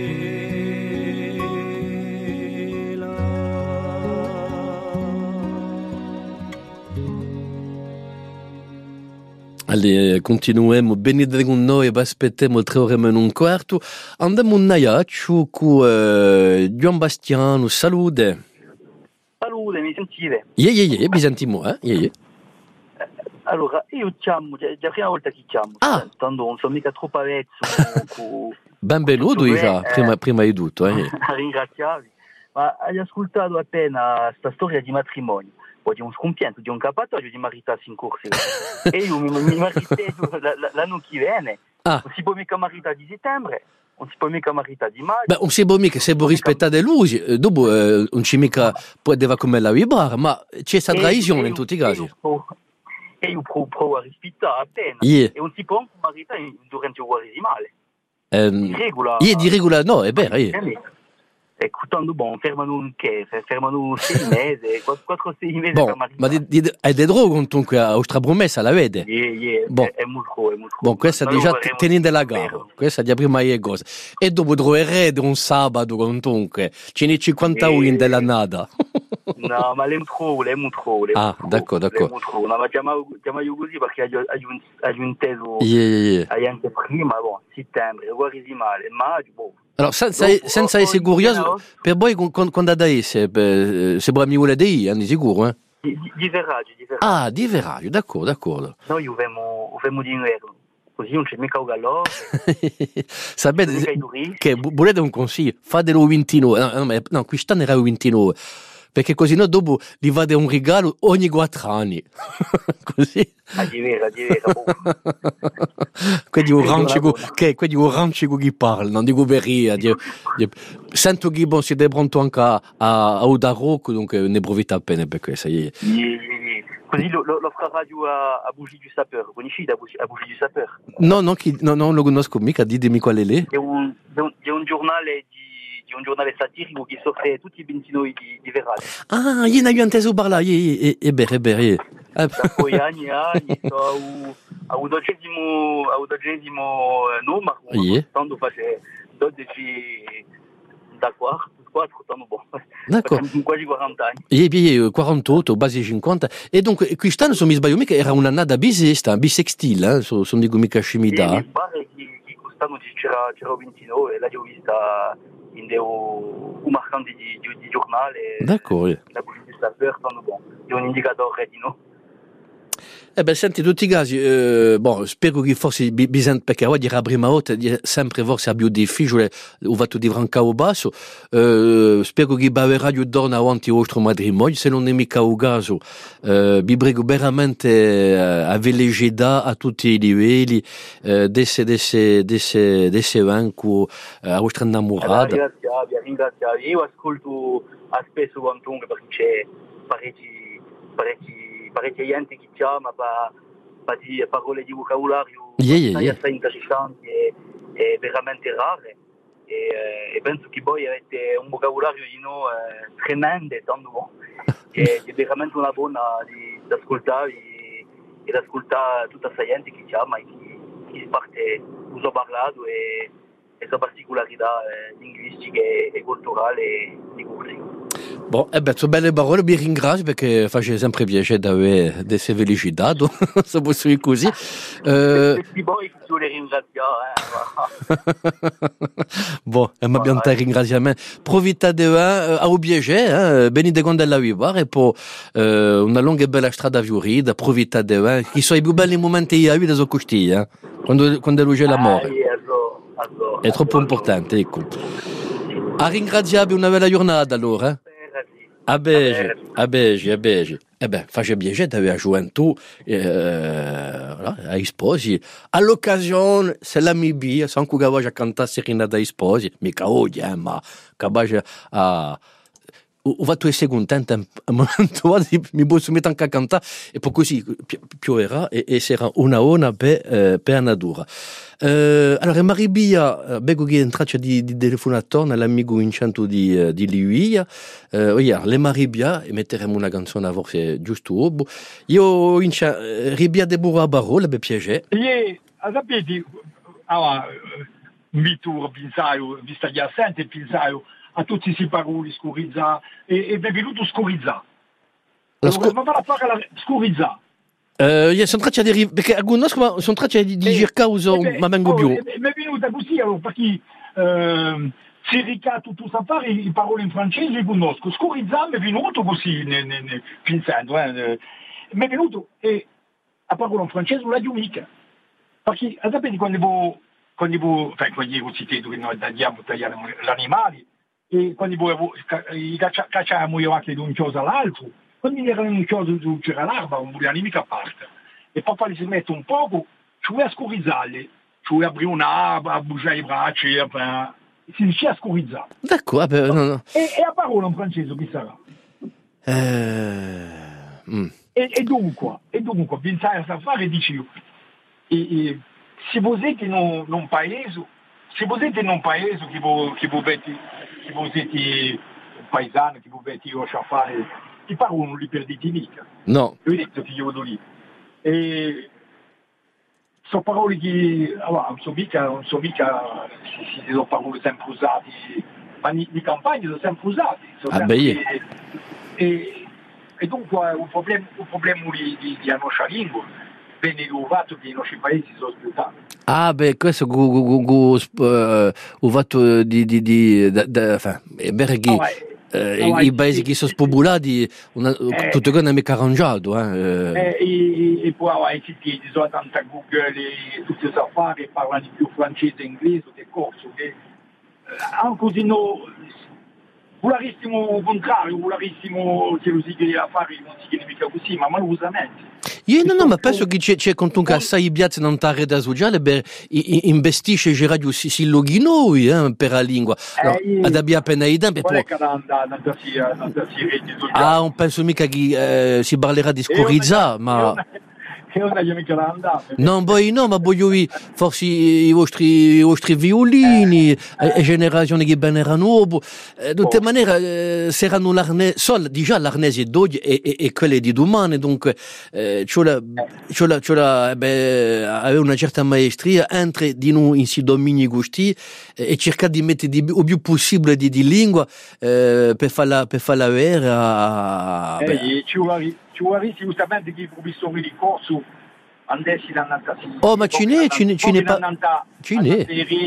Allez, continuiamo benedire con noi e aspettiamo tre ore meno un quarto. Andiamo in Naiaccio con uh, Gian Bastiano. Salute. Salute, mi sentite? Yeah, yeah, yeah, mi sentimo, eh? Yeah, yeah. Allora, io chiamo, è la prima volta che chiamo. Ah. Tanto non sono mica troppo avvezzo. Con... Benvenuto, Iva, eh, prima, prima di tutto. Eh. A ringraziarvi. Ma hai ascoltato appena questa storia di matrimonio. Di un scompianto, di un capatoio di maritarsi in corsa. E io mi, mi maritai l'anno che viene. Ah. Non si può mica maritare di settembre, non si può mica maritare di maggio. Beh, non si può mica, se può rispettare le luci, dopo eh, non ci mica poteva come la vibrare, ma c'è questa traizione in tutti i casi. E io provo, provo a rispettare appena. Yeah. E non si può maritare durante il quaresimale. Um, di regola. Yeah, di regola, no, è vero. Yeah. Ecco, tanto bon, fermano un che, fermano sei mesi, quattro sei mesi. Bon, ma di, di, è di droga comunque a vostra promessa, la vede? Yeah, yeah, bon. è, è molto, è molto. Bon, questa Noi già tenendo la vero. gara, questa è già prima di cosa. E dopo troverete un sabato comunque, ce ne cinquanta yeah. in della nada. No, ma l'è molto, l'è molto. Ah, d'accordo, d'accordo. No, ma chiamo io così perché hai un teso, yeah, yeah. anche prima, bon, settembre, quaresimale, maggio, boh. Allora, senza, no, senza essere curioso, per voi quando da essere, se vuoi mi vuole dire, di sicuro, eh? Di, di verraggio, di verraggio. Ah, di verraggio, d'accordo, d'accordo. Noi uviamo di inverno, così non c'è mica un gallo. Sapete che volete un consiglio? Fatelo ventinove, no, no, no, quest'anno era il ventinove. Perché così no dopo gli va un regalo ogni quattro anni. Così. Ah, di vera, di vera. Quelli orange che quelli orange che parla, non dico veria. Sento che bon siete pronto anche a a Udarocco, donc ne profite appena per questo. Così l'offre radio a Bougie du Sapeur, conosci a Bougie du Sapeur? No, no, non lo conosco mica, ditemi qual è lì. È un è un giornale di di un giornale satirico che soffre tutti i ventinove di, di verraggio. Ah, io ne ho inteso parlare, è vero, è vero. Da poi anni e anni, a un dodicesimo numero, tanto face dodici da quattro, tanto buono. D'accordo. Quasi quaranta anni. E poi quarantotto, base cinquanta. E dunque, quest'anno, se mi sbaglio mica, era un'annata bisesta, bisextile, eh? Sono dico mica scimmità. Mi pare che quest'anno c'era, c'era ventinove, l'ho vista in un marcante di, di, di giornale. D'accordo. La Bougie du Sapeur, tanto buono. È un indicatore di no. Eh beh, senti, in tutti i casi, eh, bon, spero che forse bisogna, perché oggi era la prima volta, sempre forse è più difficile, ho fatto di franca basso, eh, spero che la radio torna avanti il vostro matrimonio, se non è mica un caso, eh, vi prego veramente eh, a vellegità a tutti i livelli, eh, desse, desse, desse, desse vanco, eh, a vostra innamorata. Ringraziavi, ringraziavi, io ascolto spesso quantunque perché c'è parecchi, parecchi parecchia gente che chiama per dire parole di vocabolario yeah, yeah, yeah. assai interessanti e, e veramente rare e, e penso che voi avete un vocabolario di no eh, tremendo tanto buono e è veramente una buona di, di ascoltare e, e di ascoltare tutta questa gente che chiama e che, che parte uso parlato e questa particolarità eh, linguistica e, e culturale di corsi. Bon, eh beh, sono belle parole, vi ringrazio perché fa sempre piacere di avere delle felicità, se posso dire così. Eh... Sì, poi ci vuole ringraziare. Bon, e mi abbiamo ringraziamento. Profitate eh, a piacere, eh, venite con della vivare e poi eh, una lunga e bella strada fiorita, profitate, eh, che sono i più belli momenti della vita sono questi, eh, quando, quando luce l'amore. Eh, caso. È troppo importante, ecco. A ringraziare una bella giornata allora. Eh? A Bege, a Bege, a Bege. Eh beh, face piacere avere a gioventù, eh, ai sposi. All'occasione, se la mi bia, se anche che a cantare serenata ai sposi, mica oggi, eh, ma che a... O fatto essere contento un momento, mi posso mettere anche a cantare, e poi così pioverà e, e sarà una ora per, eh, per Anadura. Eh, allora, Maribia, becco che è in traccia di, di telefonatore nell'amico incento di, di Liuia. Eh, oh yeah, le Maribia, e metteremo una canzone forse giusto dopo. Io incento, Ribia de Burra Barolo, be piace. E, sapete, allora, mi turno, pensaio, vista gli assenti, pensaio, a tutti si paroli scurizza e, e è venuto scurizza. Scu- ma va a fare la scurizza. Eh, io sono traccia di perché alcuni sono traccia di di Gircauso, ma vengo più. Mi è venuta così perché eh, si ricato tutto sapere le parole in francese le conosco. Scurizza mi è venuto così ne, ne, ne, pensando, eh, mi è venuto e a parola in francese non la dico mica. Perché sapete quando vo quando vo cioè quando io citato che noi tagliamo tagliamo gli animali e quando voi cacciamo io anche da un cosa all'altro, quando erano un cosa c'era l'arba, non volevano mica a parte. E poi si mette un poco, ci vuoi a scurizzarli, ci vuoi aprire un'arba, a bugiare i bracci, si dice a scurizzare. D'accordo, no, no. E, e a parola in francese chi sarà? Eh, mm. e, e dunque, e dunque, pensare a fare, dici io, e, e, se voi siete in un, in un paese, se voi siete in un paese che voi, che voi vedi, che voi siete un paesano, che voi vedi io a fare, ti parlo non li perdete mica. No. Io ho detto che io vado lì. E sono parole che, allora, non so mica, non so mica se, se sono parole sempre usate, ma di campagne sono sempre usate. Sono ah, sempre, beh. E, e dunque un problema, un problema di, di, di nostra lingua viene il fatto che i nostri paesi sono spiutati. Ah beh, questo gu, gu, gu, gu, uh, il fatto di, di, di da, da, fa, è vero che oh, eh, oh, i paesi che sono spopolati una, eh, tutto che non è mica arrangiato eh. Eh, e, e poi oh, ci sono tanta Google e tutte queste affari parlano di più francese e inglese che corso che anche così no volarissimo il contrario, volarissimo che lo si chiede affari non si chiede mica così, ma malosamente. Io no, no, ma penso che c'è, c'è comunque assai piazze non ta rete sociale per investisce in radio si, si loghi noi eh, per la lingua. No, eh, ad abbia appena idea per poi ah, non penso mica che eh, si parlerà di scurizzà, ma non poi no, ma voglio forse i vostri, i vostri violini e, e generazioni che ben erano di tutte maniere eh, saranno l'arnese solo già l'arnese d'oggi e, e, e quelle di domani dunque eh, c'ho la, c'ho la, c'ho la eh, beh, avere una certa maestria entre di noi in si domini gusti eh, e cercare di mettere di, o più possibile di, di lingua eh, per farla per farla vera eh, ci vuole ci vuole giustamente che i professori di corso andessi da Nantassi. Oh, ma ce n'è, ce n'è, ce n'è pas. Ce n'è.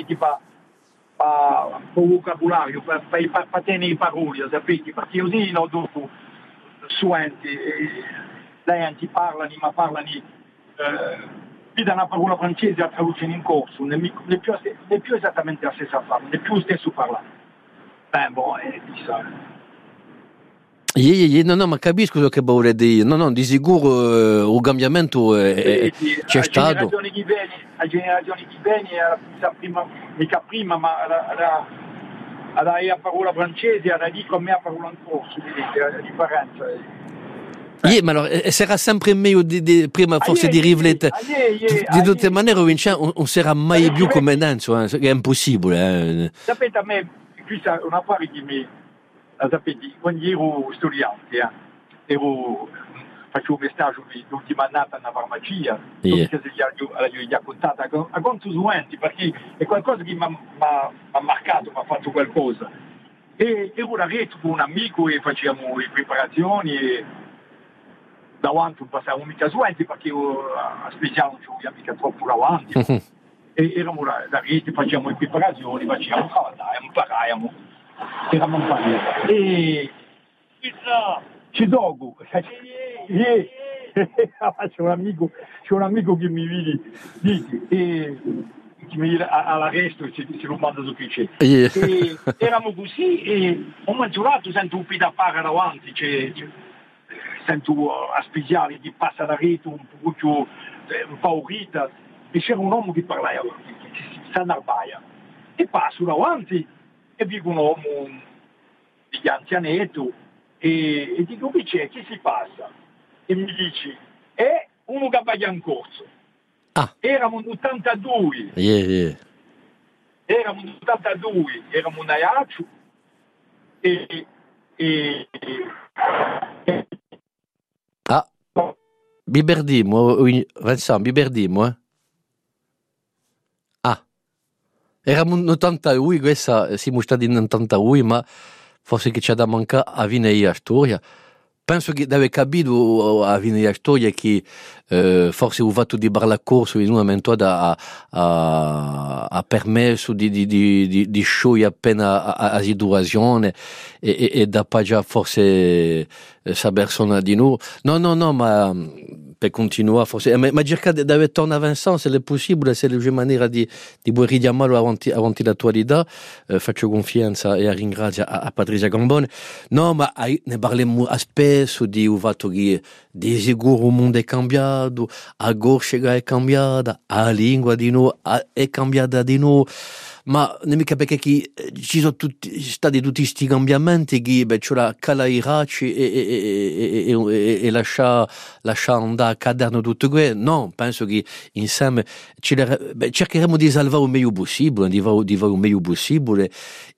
Per vocabolario, per tenere i parole, sapete, perché così no, dopo suenti, lei ti parlano, ma parlano, ti danno una parola francese e la traducono in corso, non è più, più esattamente la stessa parola, non è più lo stesso parlare. Beh, boh, è chissà. Yeah, yeah, yeah. No, no, ma capisco quello che vuole dire. No, no, di sicuro uh, un cambiamento è, sì, sì, c'è stato. La generazione che viene, prima, mica prima, ma ha la parola francese, ha di come la parola in corso, vedete, la differenza. Eh. Yeah, ma allora, eh, sarà sempre meglio di, di, prima forse ah, yeah, di riflettere. Ah, yeah, yeah, di tutte ah, maniere, yeah. non, non sarà mai più come Nanzo, eh, è impossibile. Eh. Sapete, a me, qui c'è una affare che mi... Sapete, quando ero studiante, eh, ero, facevo un messaggio l'ultima annata in farmacia, yeah. Che l'ho già contata a quanto usuenti, perché è qualcosa che mi ha marcato, mi ha fatto qualcosa. E ero da rete con un amico e facevamo le preparazioni e davanti non passavamo mica usuenti perché io, a speciale non c'avevo mica troppo davanti. E eravamo da rete, facevamo le preparazioni, facevamo, cavallaiamo, imparavamo. Eravamo un paio e ci dogo c'è un amico c'è un amico che mi vede dice e all'arresto si, si lo manda su chi c'è. Yeah. E eravamo così e un momento lato sento un pida fare davanti, c'è, c'è, sento asfissiare chi passa da rete un po' più impaurita e c'era un uomo che parlava, che, che si s'annarbaia e passo davanti e vedo un uomo di anzianetto e, e dico chi c'è, chi si passa? E mi dice, è uno che va in corso. Ah. Eravamo ottantadue. Yeah, yeah. Eravamo ottantadue, eravamo un aiaccio e, e, e... Ah, biberdimo, Vincent, biberdimo, eh? Ah, eravamo in ottantadue, questa siamo stati in ottantadue, ma forse che c'è da mancare a venire a storia. Penso che deve capito a venire a storia che eh, forse ho fatto di parlare corso in un momento ha, ha, ha permesso di, di, di, di sciogliere appena la situazione e, e, e da già forse sa persona di noi. No, no, no, ma per continuare forse, ma, ma cercare di tornare a Vincent se è possibile, se c'è maniera di, di richiamarlo avanti, avanti l'attualità, eh, faccio confidenza e ringrazio a, a Patrizia Gambone. No, ma ne parliamo spesso di un fatto che di sicuro il mondo è cambiato, a Gorcega è cambiata, la lingua di noi è cambiata di noi, ma non mica perché ci sono tutti, stati tutti questi cambiamenti che beh, c'è la cala i racci e, e, e, e, e, e lascia, lascia andare a caderno tutto questo. No, penso che insieme beh, cercheremo di salvare il meglio possibile, di fare, di fare il meglio possibile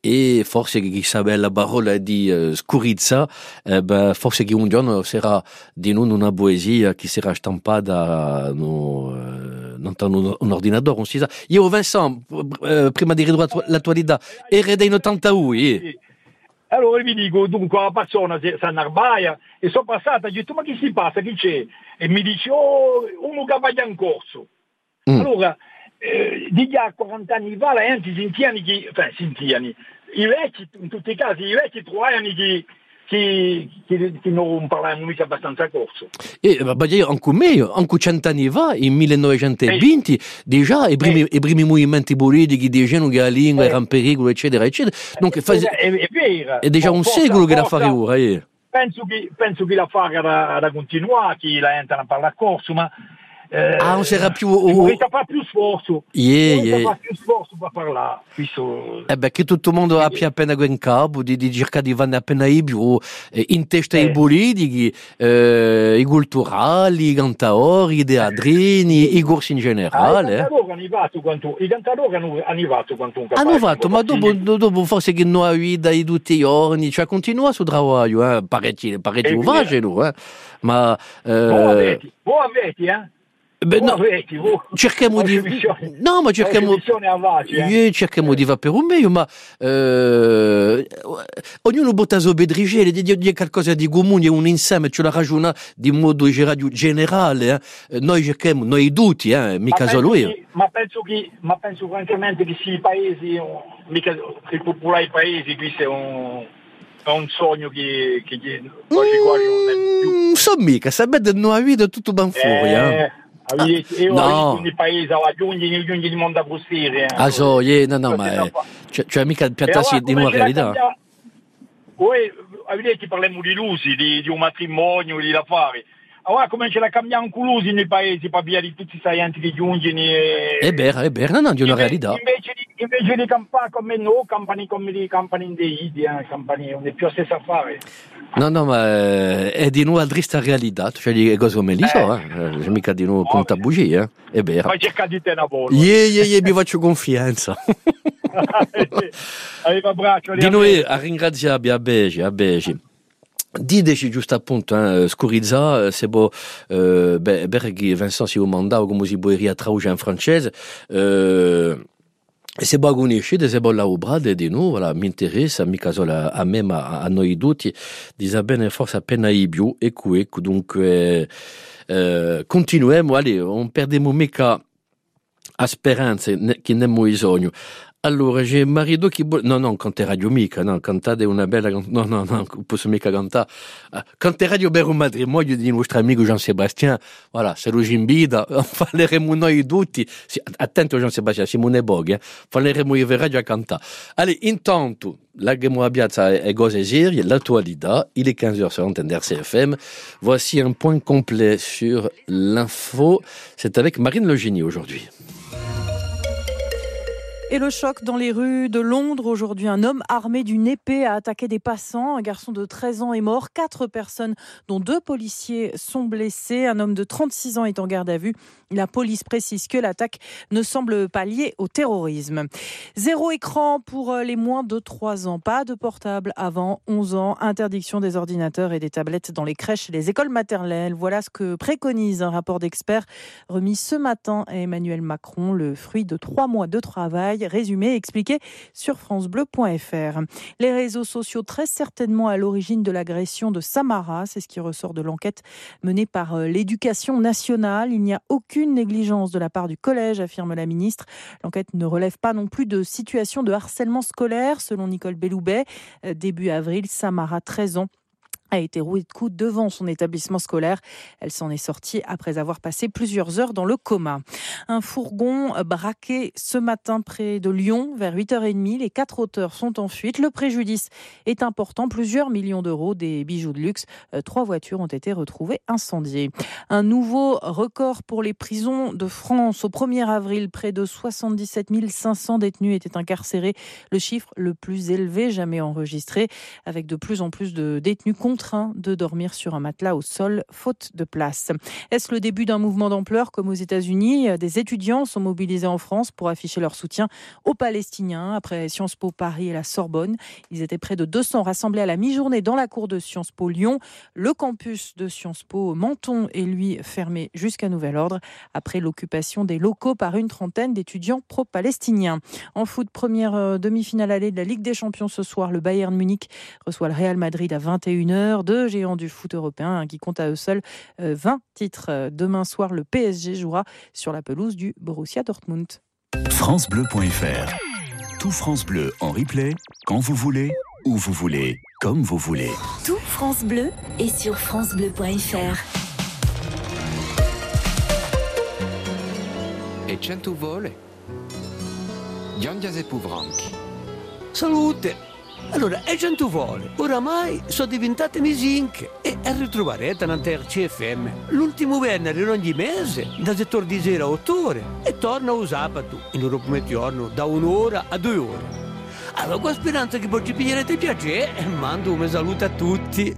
e forse che questa bella parola di uh, scurizza, eh, beh, forse che un giorno sarà di noi una poesia che sarà stampata no, uh, non un, un ordinatore, non si sa. Io Vincent, uh, prima di ridurre l'attualità, era dei ottantadue. Allora vi dico, dunque la persona si annarbaia e sono passata, ho detto ma chi si passa, chi c'è? E mi dice, oh, uno che va in corso. Mm. Allora, eh, di già quaranta anni fa la gente sentiani che, cioè sentiani, i vecchi, in tutti i casi, i vecchi trovavano che Che, che, che non parlavamo mica abbastanza corso. E io anche meglio, anche cent'anni fa, nel millenovecentoventi, eh. già i primi, eh. i primi movimenti politici dicevano che la lingua eh. era in pericolo, eccetera, eccetera. Dunque, è, è, è vero. È già un forza, secolo che la fare ora. Eh. Penso che, penso che la fare da, da continuare, che la gente non parla corso, ma Eh, ah, non sarà più... Non fa più sforzo. Yeah, non yeah. fa più sforzo per parlare. Questo... Eh beh, che tutto il mondo yeah. abbia appena in capo, di, di cercare di vanno appena i più, eh, in testa eh. i politici, eh, i culturali, i cantatori, i teatrini, i corsi in generale. Ah, I cantatori eh. hanno arrivato quanto un capace. Hanno fatto, ma dopo, dopo forse che non hai di tutti i giorni, cioè continua sul lavoro, eh, parecchi, parecchi lo facciano, eh. Ma... Eh... Voi avete, voi avete, eh? Beh, no, avete, voi, cerchiamo di no ma cerchiamo avvaci, eh? cerchiamo di fare per un meglio ma eh, ognuno butta a bedrigere di dire qualcosa di comune un insieme ce la ragiona di modo generale eh? Noi cerchiamo noi tutti eh? mica solo io che, ma penso che ma penso francamente che sì i paesi mica i popolari paesi questo è un è un sogno che, che, che quasi quasi non è più insomma mica sapete non ha vita tutto ben fuori eh, eh? Ah, io no. Nei paesi a giungi nei giungi di mondo a Bussire. Ah so, yeah, no no ma è, cioè, cioè mica piattarsi di nuova realtà. Voi avete parliamo di lusi, di, di un matrimonio, di affari. Allora comincia a cambiare anche l'usi nei paesi per via di tutti i saianti di giungi e... È vero, è vero, non è di una realtà. Invece di, invece di campare come noi, campani come di campani dei Idi, eh, campani non è più la stessa affare. No, no, ma è di nuova triste realtà, cioè di cose come lì so, eh, eh mica di nuovo conta bugie, eh, è vero. Ma cerca di te una volta. Yeah, yeah, yeah, vi faccio confidenza. Aveva braccio. Di noi a ringraziare a Begi, a Begi. Dideci giusto appunto, eh, scurizza, se può, eh, beh, perché Vincent si domandava come si può riattraudere in francese, eh, se può conoscere, se può lavorare di noi, voilà, mi interessa, mica solo a, a me, ma a noi tutti, dice bene forse appena i più, ecco, ecco, dunque, eh, continuiamo, allez, non perdiamo mica a speranze che ne abbiamo bisogno. Allora, j'ai marito chi... Bo- no, non, cante Radio Mica, no, cantate una bella... No, no, no, posso mica cantare. Uh, cante Radio per un matrimonio di nostro amico Jean-Sébastien, voilà, se lo invita, parleremo noi tutti, sì, attento Jean-Sébastien, Simone Boghi, eh, parleremo io radio a cantare. Allez, intanto, larghiamo la piazza e cose serie, l'attualità, il est quinze heures sur l'antenne d'R C F M. Voici un point complet sur l'info, c'est avec Marine Le Génie aujourd'hui. Et le choc dans les rues de Londres. Aujourd'hui, un homme armé d'une épée a attaqué des passants. Un garçon de treize ans est mort. Quatre personnes, dont deux policiers, sont blessés. Un homme de trente-six ans est en garde à vue. La police précise que l'attaque ne semble pas liée au terrorisme. Zéro écran pour les moins de trois ans. Pas de portable avant onze ans. Interdiction des ordinateurs et des tablettes dans les crèches et les écoles maternelles. Voilà ce que préconise un rapport d'experts remis ce matin à Emmanuel Macron. Le fruit de trois mois de travail. Résumé expliqué sur francebleu point f r. Les réseaux sociaux très certainement à l'origine de l'agression de Samara, c'est ce qui ressort de l'enquête menée par l'Éducation nationale. Il n'y a aucune négligence de la part du collège, affirme la ministre. L'enquête ne relève pas non plus de situation de harcèlement scolaire, selon Nicole Belloubet. Début avril, Samara, treize ans, a été rouée de coups devant son établissement scolaire. Elle s'en est sortie après avoir passé plusieurs heures dans le coma. Un fourgon braqué ce matin près de Lyon vers huit heures trente. Les quatre auteurs sont en fuite. Le préjudice est important, plusieurs millions d'euros, des bijoux de luxe. Trois voitures ont été retrouvées incendiées. Un nouveau record pour les prisons de France. Au premier avril, près de soixante-dix-sept mille cinq cents détenus étaient incarcérés. Le chiffre le plus élevé jamais enregistré, avec de plus en plus de détenus contre train de dormir sur un matelas au sol, faute de place. Est-ce le début d'un mouvement d'ampleur comme aux États-Unis ? Des étudiants sont mobilisés en France pour afficher leur soutien aux Palestiniens. Après Sciences Po Paris et la Sorbonne, ils étaient près de deux cents rassemblés à la mi-journée dans la cour de Sciences Po Lyon. Le campus de Sciences Po Menton est lui fermé jusqu'à nouvel ordre après l'occupation des locaux par une trentaine d'étudiants pro-palestiniens. En foot, première demi-finale allée de la Ligue des Champions ce soir, le Bayern Munich reçoit le Real Madrid à vingt et une heures. Deux géants du foot européen qui comptent à eux seuls vingt titres. Demain soir, le P S G jouera sur la pelouse du Borussia Dortmund. francebleu point f r. Tout France Bleu en replay, quand vous voulez, où vous voulez, comme vous voulez. Tout France Bleu est sur francebleu point f r. E cento vole? Giondias e Puvranchi. Salute! Allora, e cento vole, oramai sono diventate misinche e ritroverete nell'R C F M l'ultimo venerdì ogni mese, da quattordici sera a otto ore, e torna a sabato, in loro giorno, da un'ora a due ore. Allora, con speranza che poi ci piglierete piacere, mando un saluto a tutti.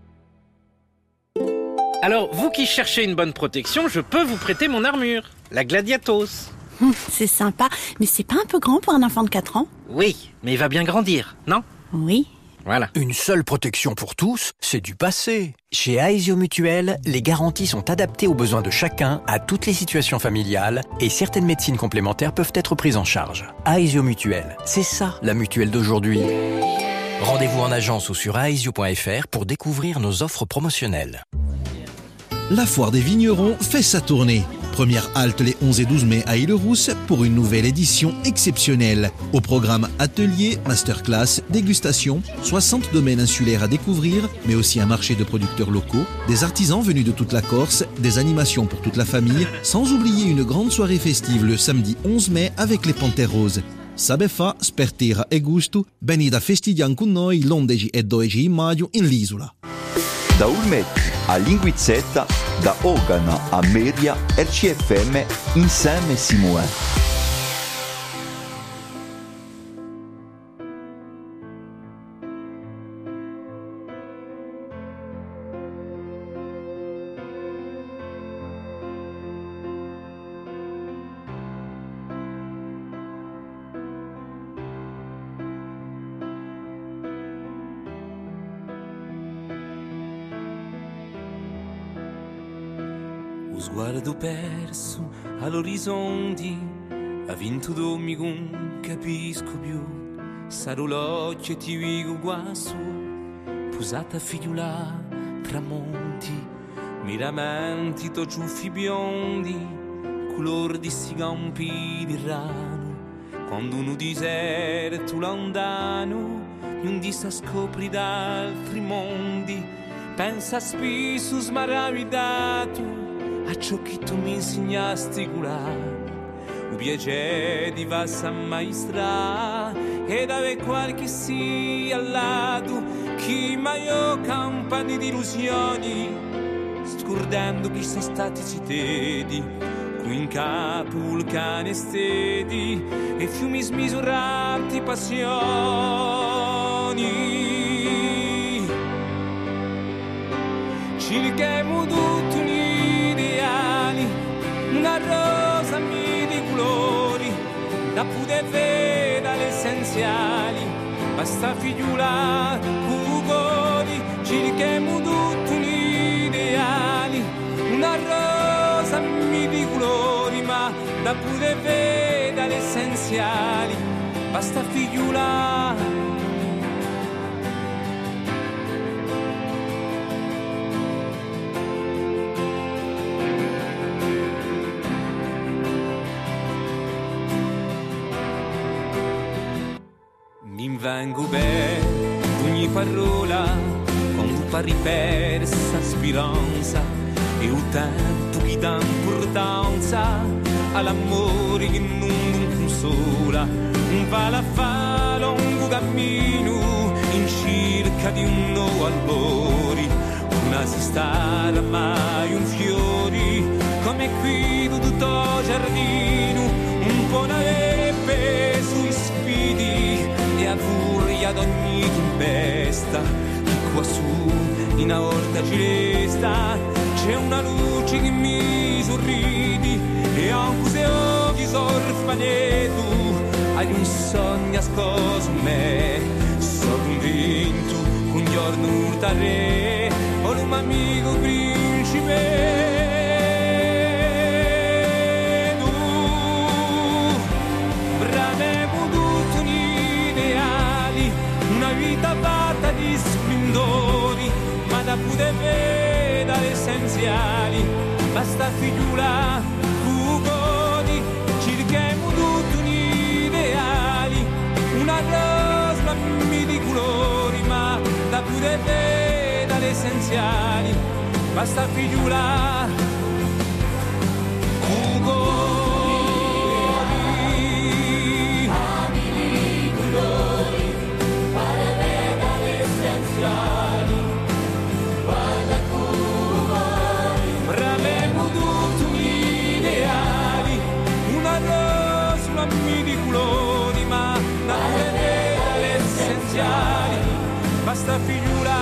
Alors, vous qui cherchez une bonne protection, je peux vous prêter mon armure, la Gladiatos. C'est sympa, mais c'est pas un peu grand pour un enfant de quatre ans ? Oui, mais il va bien grandir, non ? Oui. Voilà. Une seule protection pour tous, c'est du passé. Chez Aesio Mutuel, les garanties sont adaptées aux besoins de chacun, à toutes les situations familiales, et certaines médecines complémentaires peuvent être prises en charge. Aesio Mutuel, c'est ça la mutuelle d'aujourd'hui. Rendez-vous en agence ou sur aesio point f r pour découvrir nos offres promotionnelles. La foire des vignerons fait sa tournée. Première halte les onze et douze mai à Île-Rousse pour une nouvelle édition exceptionnelle. Au programme ateliers, masterclass, dégustation, soixante domaines insulaires à découvrir, mais aussi un marché de producteurs locaux, des artisans venus de toute la Corse, des animations pour toute la famille, sans oublier une grande soirée festive le samedi onze mai avec les Panthères Roses. Sabefa, spertira e gusto, venite a festeggiare con noi l'undici e dodici maggio in l'isola. Da Ulmet a Linguizzetta, da Ogana a Meria, R C F M insieme Simone. Lo sguardo perso all'orizzonte, ha vinto domingo, non capisco più. Sarò l'occhio e ti dico guasso, posata figliula tramonti, miramenti to ciuffi biondi, color di sti campi di rano. quando uno deserto lontano non ti sta scopri d'altri mondi, pensa spesso smaravidato a ciò che tu mi insegnasti curare. Un piacere di vassa maestra ed ave qualche sia al lato chi mai ho campani di illusioni, scordando chi sono stati citati qui in capo vulcani steti e fiumi smisurati passioni. Cerchiamo tutti un ideali, una rosa mille colori, da poter vedere le essenziali, basta figliula cucoli. Cerchiamo tutti un ideali, una rosa mille colori, ma da poter vedere le essenziali, basta figliula. Mi vengo bene ogni parola quando parli persa speranza e il tempo che dà importanza all'amore che non consola, un va a fa lungo cammino in cerca di un nuovo albore, una si sta mai un fiori come qui tutto il giardino, un po' neve sui spidi e a furia d'ogni tempesta che qua su in orta ci resta, c'è una luce che mi sorridi e anche se occhi sorfaneto hai un sogno ascoso me, sono convinto che un giorno urtare ho un amico principe. Vita fatta di splendori, ma da poter vedere essenziali, basta figliula cuconi. Cerchiamo tutti un ideali, una rosa di colori, ma da poter vedere essenziali, basta figliula cuconi. Guarda cuori, bramiamo tutti ideali, una rosa, una mille colori, ma da vedere le essenziali, basta figliula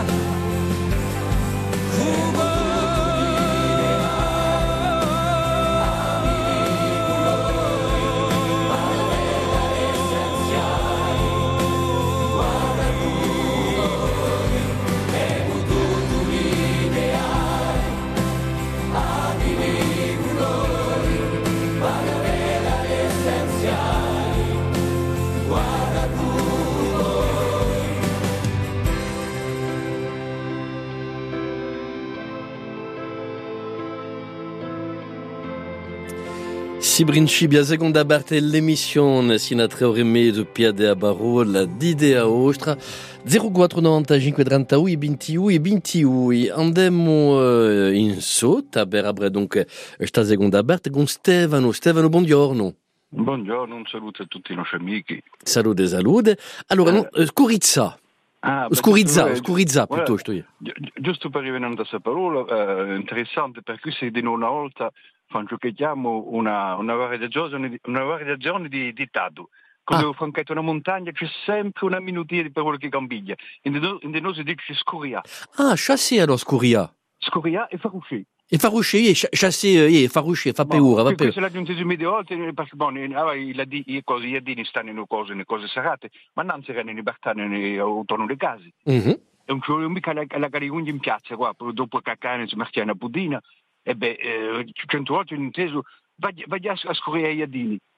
Si principi a seconda parte l'emissione si natreu medo piade a barola d'idea ostra zero quattro novantacinque trentauno ventuno e ventuno. Andemo uh, in sotto per abre donc sta seconda parte con Stefano. Stefano, buongiorno. Buongiorno, un saluto a tutti i nostri amici. Salute, salute. Allora, eh. no, scurizza. Ah, scurizza, scurizza piuttosto. Gi- giusto per rivenire a questa parola, eh, interessante perché se di una volta faccio che chiamo una, una variazione, una variazione di, di tato. Quando ah. franchete una montagna c'è sempre una minutina di parola che cambia. In de noi si dice scuria. Ah, chasser alors scuria. Scuria e farouché. E farouché, chasser e farouché, fa paura, va paura. Se la giunta di media volte, perché bon, le cose iadini stanno in cose, in cose serate, ma non si in libertà attorno alle case. Mm-hmm. E un giorno mica la, la carigugna in piazza, qua, dopo che cane si marcia una budina, e beh, eh, cento volte ho inteso, vai, vai a scorrere ai iadini.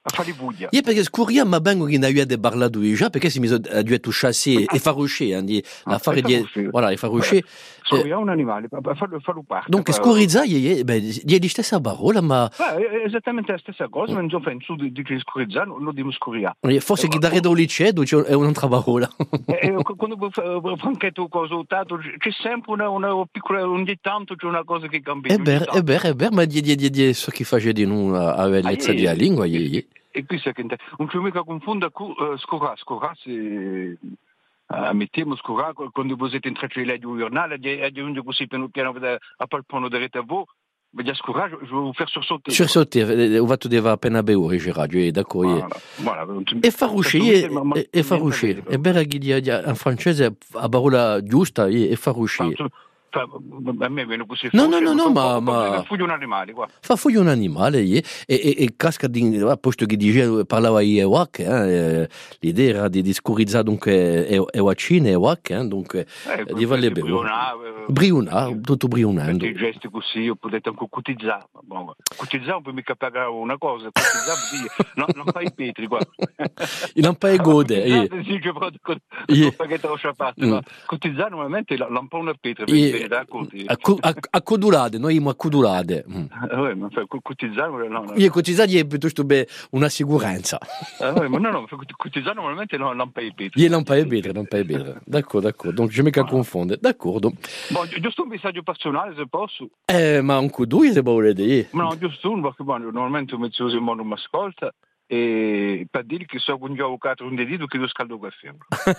a fare buglia. Io perché scuria ma ben che ne avete parlato già perché si mi sono due touchassi e farouché andi la fare di voilà e farouché scuria un animale per farlo farlo parte. Donc scurizzare beh è di stessa parola ma è esattamente la stessa cosa ma non fa su di che scurizzare non di scuria. Forse che dare do liceo è un'altra parola. Quando Franchetto cosa usato c'è sempre una una piccola ogni tanto c'è una cosa che cambia. È vero, è vero, è vero, ma di di di so che face di non a bellezza di lingua e qui se che non ci mica confonda scura scura se mettiamo scura quando voi siete in traccia di giornale è di un così piano piano a palpono da rete a voi ma di scura je vais vous faire sursauter sursauter on va tout deva appena beure j'ai radio d'accord e farouché e farouché è bella che in francese a parola giusta e farouché. A me viene così. No, no, no, no, ma. ma... Fa un animale, qua. Fa fuori un animale, e, e, e casca di. Posto che dice, parlava di Ewak, eh, l'idea era di, di scurizzare dunque Ewacine, Ewak, eh, dunque. Eh, di valle briunare. Briunare, tutto briunando. I gesti così, potete anche cotizzare. Bon, cotizzare, poi mica pagare una cosa, cotizzare, dire, no, non fai i petri, qua. Non fai gode. Sì, che non pagate lo sciapato, cotizzare normalmente non fa una pietra. Accodulate, noi siamo accodulate. Cotizzare no. Io cotizzare è piuttosto una sicurezza. Ma no, no, cotizzare normalmente non paga i petri. Io non paga i petri, non paga i petri. D'accordo, d'accordo. Donc je mica confonde. D'accordo. Bon, giusto un messaggio personale se posso. Eh, ma un due se vuole dire. No, giusto uno perché normalmente un mezzo in modo mi ascolta. E per dire che so un giocato un dedito che lo scaldo caffè.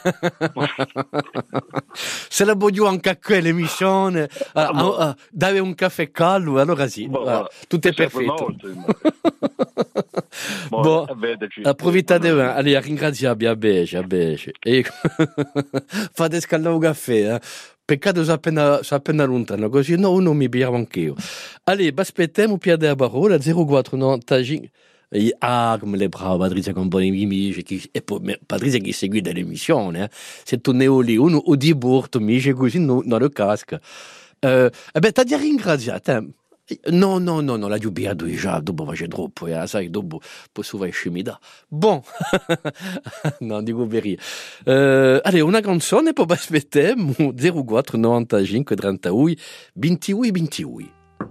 Se la voglio anche a quell'emissione a, a, a, dare un caffè caldo allora sì boh, ah, tutto è perfetto. Boh, approfittate bene, allora ringraziamo a Bece, a Bece e fate scaldare un caffè eh. Peccato sono appena, appena lontano così no uno mi bevo anch'io. Allora aspettiamo Pierre della parola zero quattro novantacinque. Ah, come le brava Patrizia con buoni amici e poi Patrizia che segue dall'emissione eh. Se tu ne ho lì uno o di bordo mi dice così non no, lo casca eh, e beh ti ringraziato eh. no no no no la giubia già dopo faccio troppo eh, sai dopo posso fare scemità bon no dico veria eh, allora una canzone poi aspettiamo zero quattro novantacinque trentadue ventidue ventidue.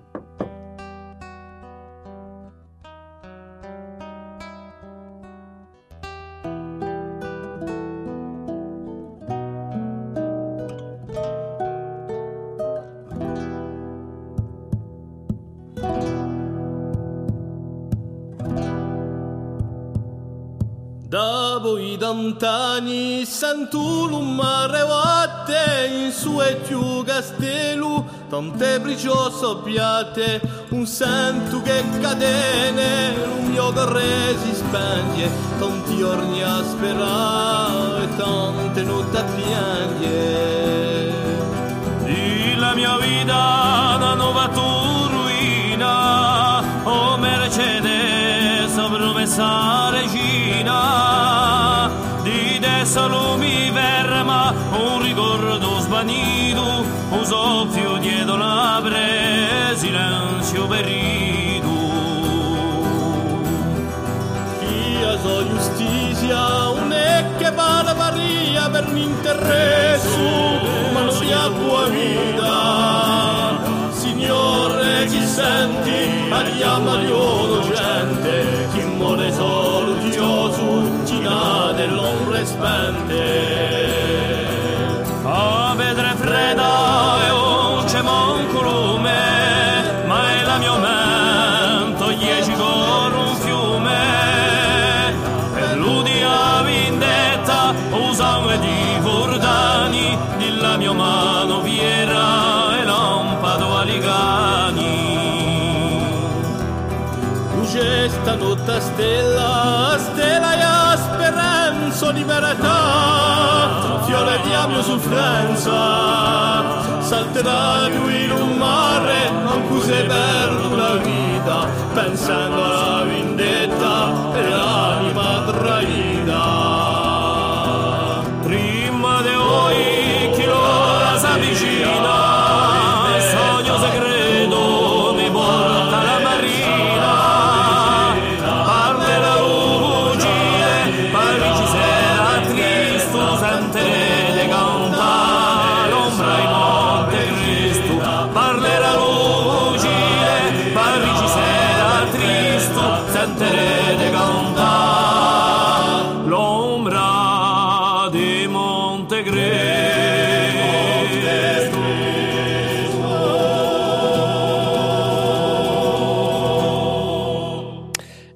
Dopo i tant'anni sento un mare vatte in su e più castello tante precioso piatte un sento che catene un mio corre si spenge tanti giorni a sperare e tante notti a piangere di la mia vita da nuova ruina oh Mercedes promessa regina di te solo mi ferma un ricordo svanito un soffio dietro la pre silenzio perito chi ha so giustizia un è che vale paria per l'interesse ma non si ha tua vita Signore chi senti andiamo di gente chi muore solo Gesù chi nade l'ombre spente a vedere fredda e non c'è manco lume ma è la mia mente dieci corre un fiume per l'udia vendetta o sangue di Fordani della mia mano viera e lampado aligani luce sta notte stella stella e speranza di verità fiore di mia soffrenza salterà lui in un mare anche se perdo la vita pensando alla vendetta e l'anima traita prima di voi chi l'ora s'avvicina sogno segreto mi porta la marina parte la luce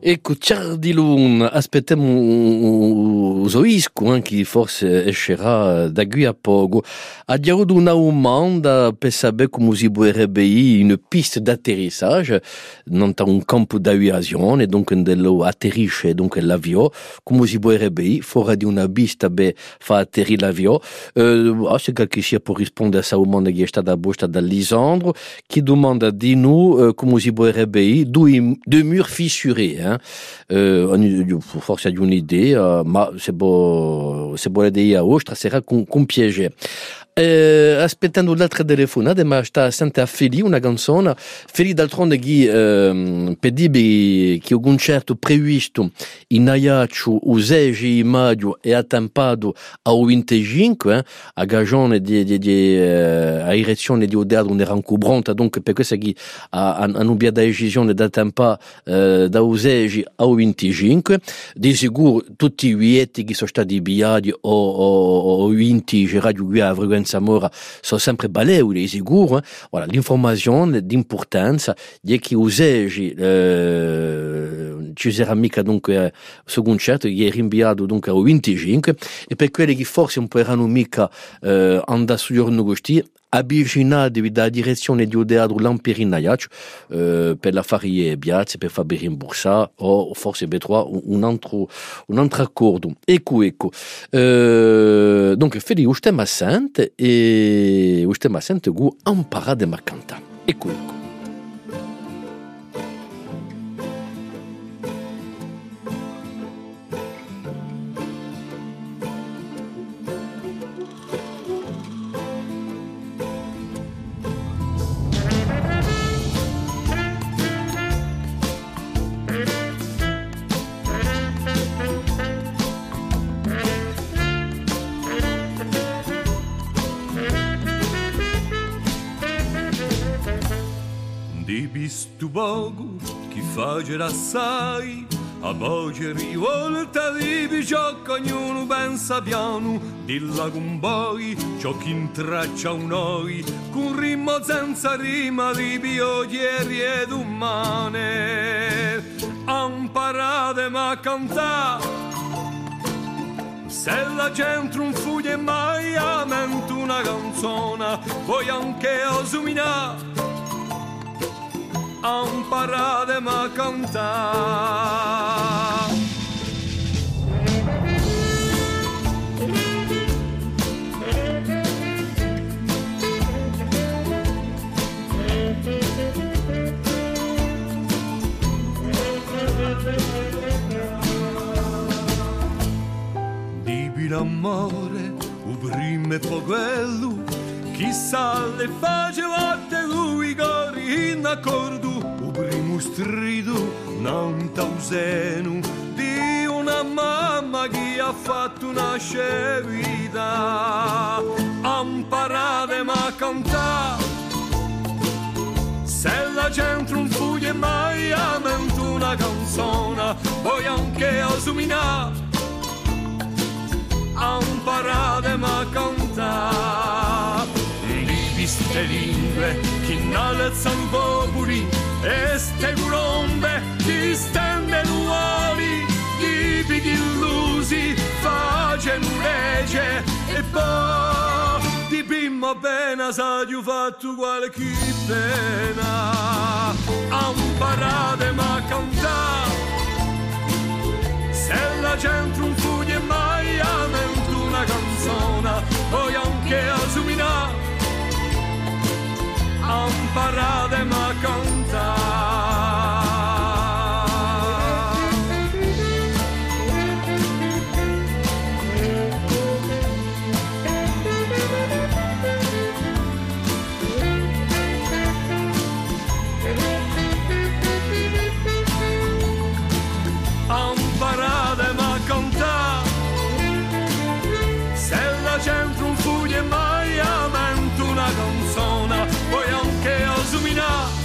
Ecco, Ciardilun, aspettiamo Zoisco, eh, che forse escerà da qui a poco. Ha avuto una domanda per sapere come si potrebbe una piste d'atterrissage, non un campo d'aviazione, donc dello atterrisce donc l'avion, come si potrebbe fuori di una pista per far atterrire l'avion. Uh, se qualche sia può rispondere a questa domanda che è stata posta da Lisandro, che domanda di noi uh, come si potrebbe due, due murs fissurés. Eh? Uh, forse hai un'idea, ma se può se vuole dire a ostra sarà con, con piacere. Eh, aspettando l'altra telefonata, ma sta sentendo a Feli una canzone. Feli d'altronde che eh, pedibe che un concerto previsto in Ajaccio il sei maggio è attempato al venticinque, eh, a gagione di, di, di eh, a direzione di Odeado non era ancora pronta, donc per questo che hanno abbia da decisione da attempare eh, dal sei al venticinque. Di sicuro tutti i biglietti che sono stati inviati o, o, o vinti Radio qui a Zamora sono sempre balevoli, sicuro. Eh? Voilà, l'informazione d'importanza è che usegi eh, ci sarà mica dunque questo concerto che è rinviato dunque al venticinque, e per quelli che forse non potranno mica eh, andare su giorno così avvicinati dalla direzione di Odeado l'Ampirinaiac eh, per la fare piazze, per fare rimborsare o forse per trovare un altro, un altro accordo. Ecco, ecco. Eh, donc, Feli, lo stiamo assente e lo stiamo assente con un parade ma canta. Ecco, ecco. Visto poco chi faceva assai, a voce rivolta di picciocco ognuno pensa piano, dilla con poi ciò che intraccia un noi, con ritmo senza rima di pionieri ed umane, imparate ma cantare, se la gente non fugge mai a mente una canzone, voi anche osuminare, imparate ma cantare. Dibi l'amore, u primo poquello, chissà le faceva te lui cori in accordo, u primo strido non tausenu di una mamma che ha fatto nascere vita, imparate ma cantare, se la gente non fugge mai a mente una canzone, voi anche osuminare, imparate ma cantare. Queste lingue che innalzano popoli e ste colombe che stendono uoli, tipi di illusi facendo legge e poi di prima pena sa giù fatto qualche pena, imparate ma cantare, se la gente non fugge mai a mente una canzone, voi anche osuminare, imparate ma cantare. Imparate ma cantare, se la gente non fugge mai a mente una canzone, poi anche osuminare,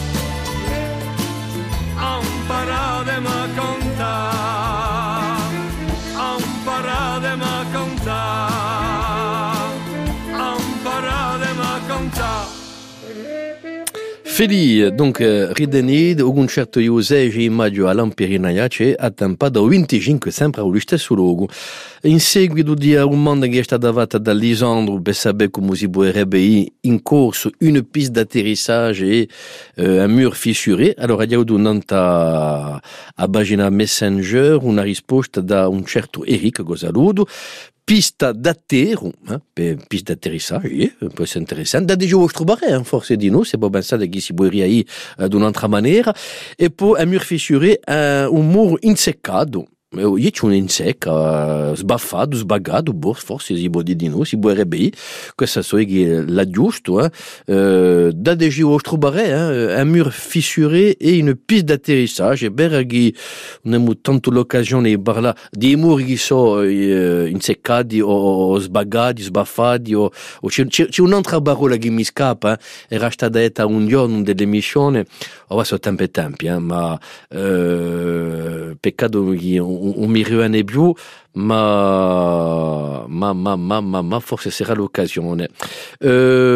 Feli, donc, ridenid, o concerto io sei maggio all'Ampirinaia c'è a tempo da venticinque sempre allo stesso luogo. In seguito di un mondo che è stata data da Lisandro per sapere come si potrebbe in corso una piste d'atterrissage e uh, un mur fissuré. Allora abbiamo donato a, a pagina Messenger una risposta da un certo Eric Gosaludo. Pista d'atterro, eh, per pista d'atterrissage, eh, può essere interessante. Da déjà, je trouverai, hein, forse di no, c'est pas pensare che si pourrait aí uh, d'une autre manière. Et poi, un mur fissuré, un, un mur inseccato. Io c'è un insecca, uh, sbaffato, sbagato, boh, forse si può dire di no, si potrebbe dire. Questo so che la giusto, eh. Uh, da déjà, je trouverai, hein, un mur fissuré e une piste d'atterrissage. E per che non abbiamo tanto l'occasione di parlare di muri che sono uh, inseccati o, o sbagati, sbaffati, o, o c'è, c'è, c'è un'altra parola che mi scappa, eh. Era stata detta un giorno dell'emissione, ora sono tempi e tempi, eh, ma uh, peccato che on mi rimane più, ma, ma, ma, ma, ma, ma forse sarà l'occasione. Euh,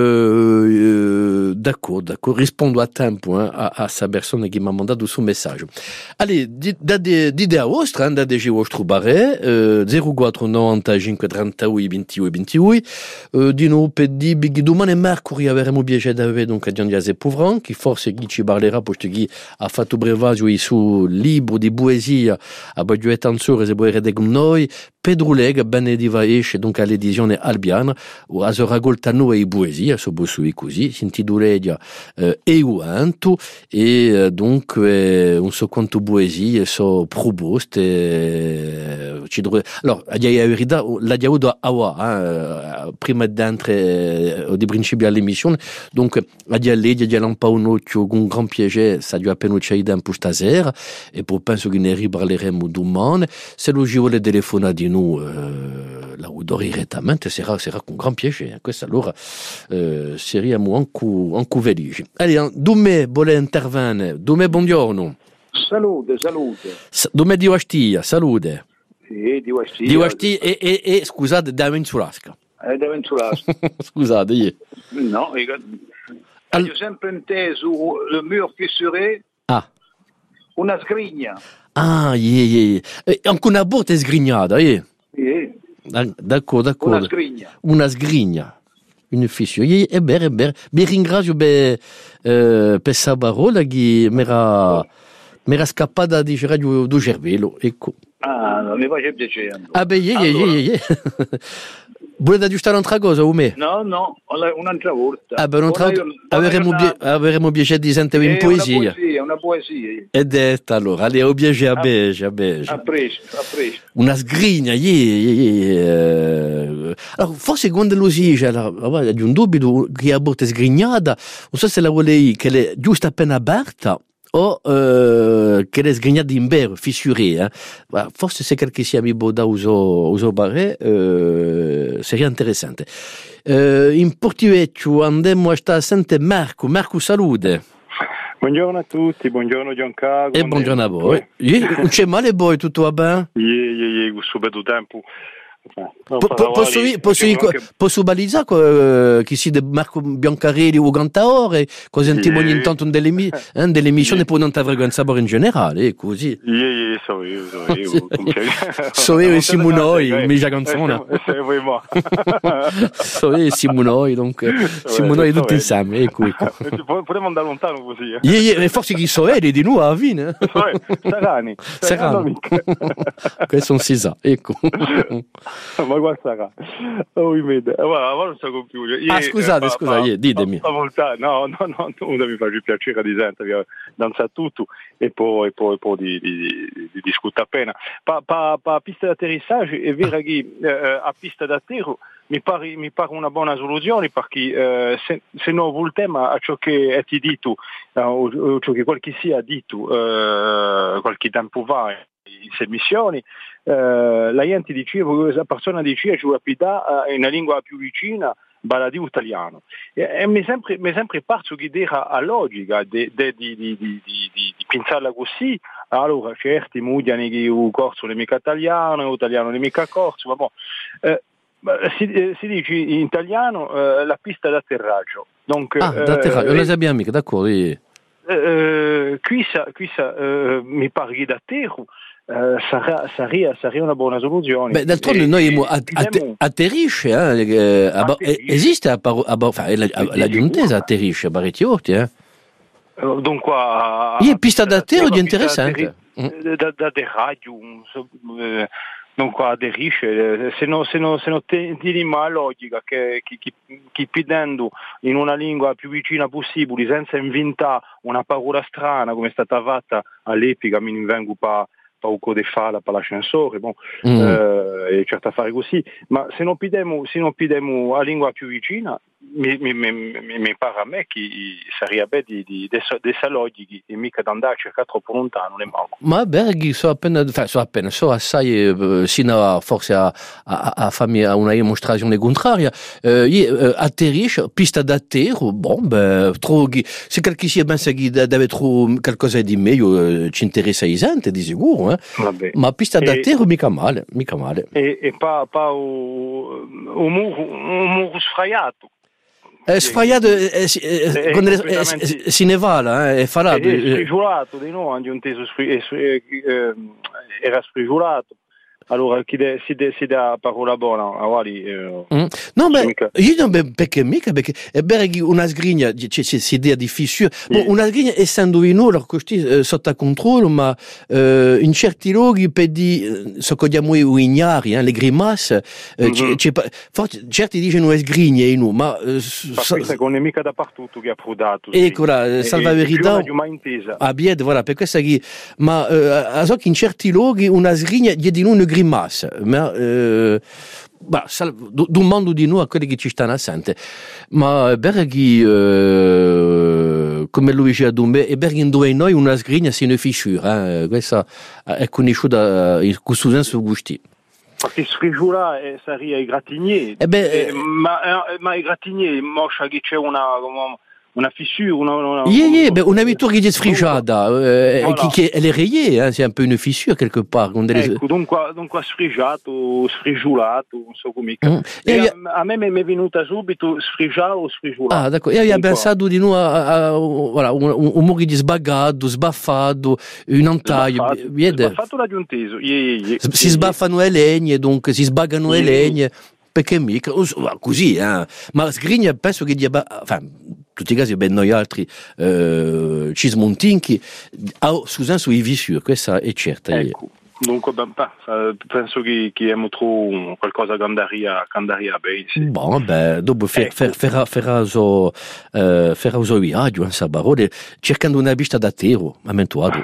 euh, d'accord, d'accord, rispondo a tempo hein, a, a sa persona che mi ha mandato suo messaggio. Allez, da d'idea vostra, da de vostro bare, uh, zero quattro novantacinque trentadue ventidue ventidue, uh, di nuovo per dire che domani mercoledì avremo piacere di avere donc a Gian José Pouvran, che forse chi ci parlerà, posto che ha fatto brevaggio sul libro di poesia a Baggio e Tanzore, se vuoi redere con noi, Pedro Lega, benediva esce donc all'edizione Albiana, o a raccolta noi poesia, so bossui così, si intitola eh, Euanto, e eh, donc eh, un so quanto poesie so proposte, eh, ci dovre... allora, la diaudo awa, eh, prima d'entrare eh, di principio all'emissione, donc a dia legge, a dia lampa un occhio con gran piacere, sa già appena c'è da un po' stasera, e poi penso che ne riparleremo domani, se lo ci vuole telefonare di noi, eh, la udori direttamente, sarà, sarà con gran piacere, questo allora eh, saremo anche, anche felici. Allora, dove vuole intervenire? Dove buongiorno? Salute, salute. S- dove di Ostia, salute. Sì, di Ostia. Di Ostia e, e, e, scusate, da Ventulasca. Eh, da Ventulasca. Scusate, io. No, io All... ho sempre inteso il mur fissuré, ah. una sgrigna. Ah, yeah, yeah. E anche una botte sgrignata, eh? Yeah. D'accordo, d'accordo. Una sgrigna. Una sgrigna. Un ufficio. E è bene, è bene. Vi ringrazio per, eh, per questa parola che mi era, mi era scappata di radio do cervello. Ecco. Ah, non mi faceva piacere. Ah, beh, yeah, allora. yeah, yeah, yeah. Volete aggiustare un'altra cosa o me? No, no, un'altra volta. Ah, beh, un'altra volta avremo, bie- avremo piacere di sentire in poesia. Una poesia, una poesia. Ed è allora, allora, ho piacere a beige, a beige. A presto, a presto. Una sgrigna, yeah, yeah, yeah. Allora, forse quando lo si dice, allora, ho un dubbio che a botte sgrignata, non so se la vuole che è giusto appena aperta, o uh, che è sgrignata in vero, fissurée, eh? Forse se qualche sia mi da uso, uso barre, uh, sarebbe interessante. Uh, in Portivecchio andiamo a stare a sentire Marco. Marco, salute. Buongiorno a tutti, buongiorno Giancarlo. E buongiorno a voi. Non c'è male voi, tutto va bene? Sì, sì, sì, subito tempo. Po- po- posso, posso, anche... posso balizzare uh, chi si de Marco Biancarelli o Gantaore, così sentiamo ogni tanto delle, mi- eh, delle missioni per non avere un sapore in generale, eh, così. Sì, sì, so io, so io. So io e Simonoi, mi già canzone. So io e Simonoi, donc Simonoi tutti insieme, ecco, ecco. Potremmo andare lontano così, eh. Yeah, yeah, forse chi so eri di nuovo alla fine. Sarani. Sarani. Questo non si sa, ecco. Ma guarda sarà, oh, mi vede, guarda, non so più. Io, ah, scusate, eh, scusa, io, ditemi. Stavolta, no, no, no, non mi fa più piacere di sentire, danza tutto e poi, e poi, e poi di, di, di, di discutere appena. Pa, pa, pa pista d'atterrissage, è vero che eh, a pista d'atterro mi pare, mi pare una buona soluzione perché eh, se, se non vuol tema a ciò che è ti detto, eh, o ciò che qualche sia detto eh, qualche tempo fa in queste missioni, eh, la gente diceva, la persona diceva che rapida in una lingua più vicina balla di italiano e, e mi sempre mi sempre parso che era a logica di di di di di di, di pensarla così. Allora certi mudiani che il corso non è mica italiano, l'italiano non è mica corso, ma boh. eh, Si, eh, si dice in italiano eh, la pista d'atterraggio, Donc, ah, euh, d'atterraggio, le abbiamo mica, d'accordo. Oui. Uh, qui sa, qui sa uh, mi pare da terra uh, sarà, sarà, sarà una buona soluzione. Beh, d'altronde e, noi e, att- att- atterrisce, eh, eh, a, atterrisce. esiste a, a, a, enfin, la, la giuntesa atterrisce a Baretiorti, eh? Uh, dunque, a, a pista d'atterro di interessante. Da, da, da radio, uh, dunque aderisce, se non se no, se no tieni ma logica che chi, chi, chi chiedendo in una lingua più vicina possibile, senza inventare una parola strana come è stata fatta all'epoca, mi vengo pa poco di fala per l'ascensore, bon, mm. eh, è certo a fare così, ma se non chiediamo se non chiediamo la lingua più vicina, mi, mi, mi, mi pare a me che sarebbe di, di, di, di saloggi e mica di andare a cercare troppo lontano, non è manco. Ma Berghi so appena, cioè, so appena, so assai, eh, sino a, forse a, a, a farmi una dimostrazione contraria, eh, eh, atterrisce, pista d'atterro, bon, beh, trovi, se qualcuno ben deve trovare qualcosa di meglio, eh, ci interessa i gente, di sicuro, eh? Vabbè. Ma pista d'atterro mica male, mica male. E, e pa, pa o, o muro, un muro sfraiato. È sfragliato, eh, si, eh, con le, eh, si, si nevala, eh, è falato. È sfrigolato, di no, hanno un teso, era sfrigolato. Allora, chi de, si, de, si dà parola buona, guardi. Eh, mm. No, beh, io non be, perché mica, perché è Berghi una sgrigna, c'è, c'è idea di fissure. Bon, una sgrigna, essendo in ora, così, eh, sotto controllo, ma eh, in certi luoghi, per di, so che diamo i ignari, eh, le grimasse, eh, mm-hmm. c'è, c'è, forse, certi dicono è sgrigna in noi, ma... Eh, ma so, questa non è mica dappertutto che ha prodato. Ecco, là, salva verità. Ah, bied, voilà, per questo che... Ma eh, so che in certi luoghi una sgrigna gli di noi una grimasse, ma eh, bah, d'un mondo di noi a quelli che ci stanno assente, ma Berghi eh, come lui dice a Dumbe e Berghi in dove noi una sgrigna si ne fissura, eh, questa è conosciuta in questo senso gusti. Perché sfrigura eh, sarebbe i gratigni, eh beh, eh, ma, eh, ma i gratigni moscia che c'è una... una una fissure, una... una yeah, yeah, ben, una vittoria che è sfrigiata, eh, voilà. Che, che, elle est rayée, hein, c'est un peu une fissure quelque part. Ecco, dunque, dunque sfrigiato, sfrigiulato, non so come. Mm. E e a, a me mi è venuta subito sfrigiato o sfrigiulato. Ah, d'accordo. E abbiamo pensato di noi a, a, a voilà, un, un, un muro di sbaggato, sbaffato, un antaglio. Sbaffato l'ha giunteso. Yeah, yeah, yeah. Si sbaffano le legne, dunque si sbaggano yeah. le legne. Perché mica, così, eh. Ma sgrigna penso che dia, enfin, tutti i casi ben noi altri eh, ci smontinchi, oh, scusate sui vissure, questa è certa. Ecco, dunque ben, penso che, che abbiamo trovato qualcosa che andaria, che andaria bene. Sì. Bon, beh, dopo ecco. fer, fer, farà so, eh, farà so viaggio, in Sabarone, cercando una vista da terro, ammentuato.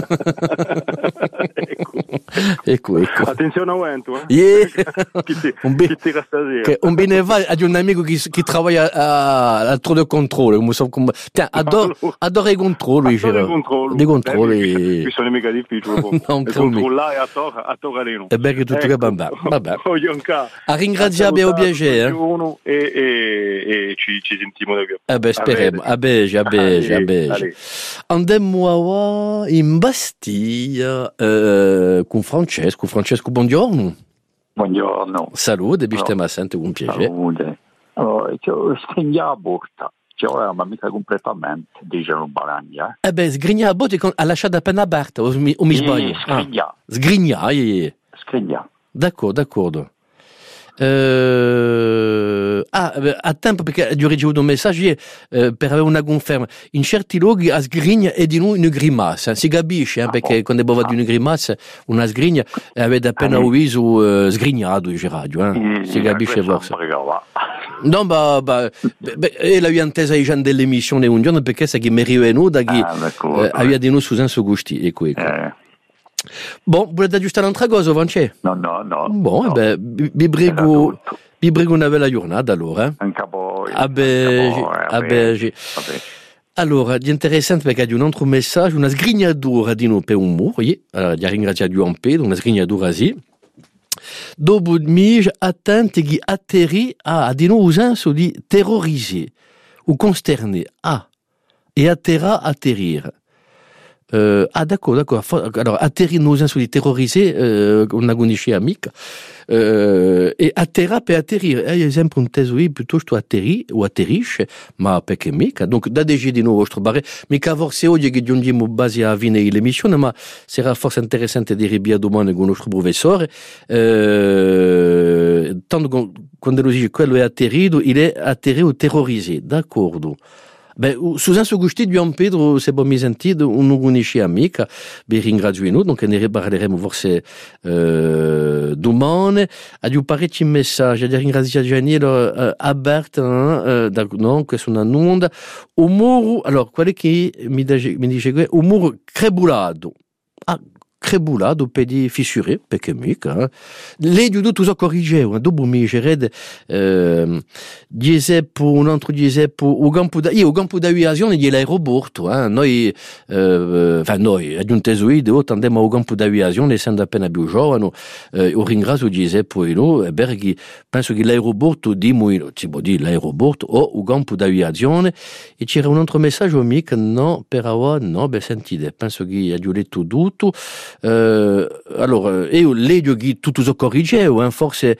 ecco. Ecco, ecco. Attenzione a vento, eh? Yeah. chi ti, un be- chi ti stasera. Che un bene va ad un amico che, che lavora al tro de controllo, come so, come, tiens, adore, adore i controlli. Adore i controlli. Dei controlli. Qui sono mica difficili. Non controllare a torre, a torre. E beh, che tutto che bambà. Vabbè. A ringraziarvi a piacere. E, e, e ci, ci sentiamo da qui. Eh beh, speriamo. A bege, a bege, a bege. Andiamo in Bastiglia eh, con Francesco. Francesco, buongiorno. Buongiorno. Salute, bistemma sempre un piacere. Salute. Allora, sgrigna la porta. Cioè, ma mica completamente, dicono Baragna. Eh beh, sgrigna la porta ha lasciato appena aperta, o mi, o mi sbaglio? Sgrigna. Ah. Sgrigna, yeah. Sgrigna. D'accordo, d'accordo. Uh, ah, a tempo perché ho ricevuto un messaggio uh, per avere una conferma. In certi luoghi a sgrigna è di noi una grimassa, si capisce, eh, ah, perché oh. quando è di una grimassa, una sgrigna, avete appena un viso uh, sgrignato in radio, eh. mm, si capisce forse. No, ma, ma e l'aveva intesa i gente dell'emissione un giorno perché sa che mi è venuta che ah, uh, aveva di noi su senso gusti, ecco, ecco. Eh. Bon, volete aggiustare un'altra cosa, Vance? No, no, no. Bon, no. Eh beh, vi prego, vi prego una bella giornata allora. Anche a voi. A bege, a bege. Allora, è interessante perché ha un altro messaggio, una sgrignatura di noi per un muro, allora, gli ringrazio di un pedo, una sgrignatura sì. Dopo mi attenti che atterri a di noi usanza di terroriser o consterner, ah, e atterra atterrir. Euh, ah d'accord, d'accord. Alors, atterri nos insolites terrorisés, euh, on a goniché amic, euh, et atterra per atterrir. Eh, esempio, un tesui, plutôt, je atterri, ou atterrisce, ma peke mica. Donc, da dege di nuovo, vostro barre, mica forse oggi che giungiamo base a fine l'emissione, ma sarà forse interessante di ribia domani con il nostro professore. Euh, tanto, quando lo dice, quello è atterrito, il è atterrito terrorisé, d'accordo. Ben, Susan Sogusti di Pedro, se bon mi sentito, un unisci amica, ben ringrazio noi, donc ne riparleremo forse eh, domani. A di un parecchi messaggi, a di ringrazio Giannielo eh, Albert, eh, da, no, che sono un'onda. Umuro, allora, quello che mi dice, mi dice, umuro crebulato. Ah, crebulato per di fissuré, perché mica. Eh. Lei di tutto so corriggeva, dopo mi gerede, eh, Giuseppe, un altro Giuseppe, o campo da, io, o campo d'aviazione dell'aeroporto, eh. Noi, eh, enfin, noi, ad un tesoide, andiamo al campo d'aviazione, essendo appena più giovane, eh, io ringrazio Giuseppe e no, perché penso che l'aeroporto, dimo, si può dire l'aeroporto, o il campo d'aviazione, e c'era un altro messaggio, mica, no, per ora, no, beh, sentite, penso che ha letto tutto. Uh, allora, io leggo che tutto so corrigevo, hein, forse,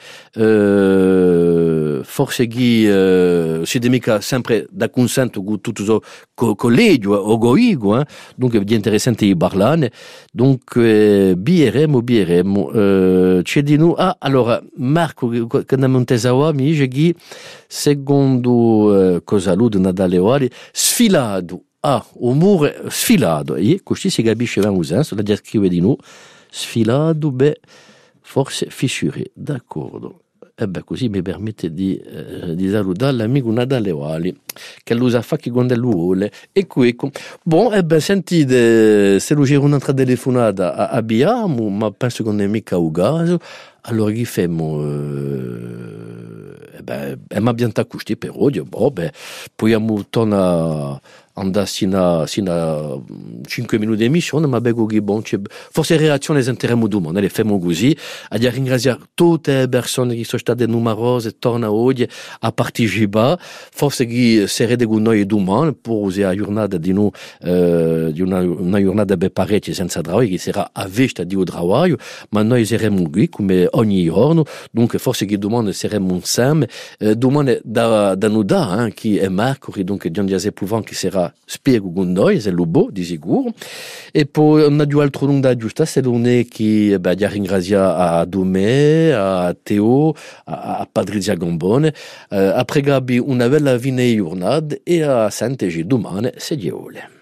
uh, forse che uh, si mica sempre da consento con tutto so co- collegio o goigo, hein, donc è interessante di parlare, donc eh, bieremo, bieremo, uh, c'è di noi, ah, allora, Marco, che andiamo in Tesawa, mi dice che, secondo uh, cosa lui da Nadale Oali, sfilato, ah, umore sfilato, e così si capisce ben usanza, la descrive di noi, sfilato, beh, forse fissuré, d'accordo. E beh, così mi permette di, eh, di salutare l'amico Nadale Oali, che lo sa fa che quando lo vuole, e qui, bon, e beh, sentite, se lo c'era un'altra telefonata, abbiamo, ma penso che non è mica un caso, allora che facciamo? Eh, beh, e mi abbiamo accusti per oggi, boh, beh, poi tornare andare sino a, sino a cinque minuti di emissione, ma becco che bon, c'è, forse reazione sentiremo domani, le facciamo così, a ringraziare tutte le persone che sono state numerose, torna oggi a partecipare, forse che sarete con noi domani, per usare la giornata di noi, eh, di una, una giornata per parecchie senza lavoro, che sarà a vista di lavoro, ma noi saremo qui come ogni giorno, dunque forse che domani saremo insieme, eh, domani da, da noi da, eh, che è Mercoledì, dunque Gian Giuseppe Pouvant che sarà spiego con noi, c'est le beau, di sicuro. E poi on a due altro nome da giusta, se non è che, beh, di ringrazia a Domè, a Teo, a, a Patrizia Gambone, eh, a pregarvi una bella fine giornata e a sentirci domani, se Dio vuole.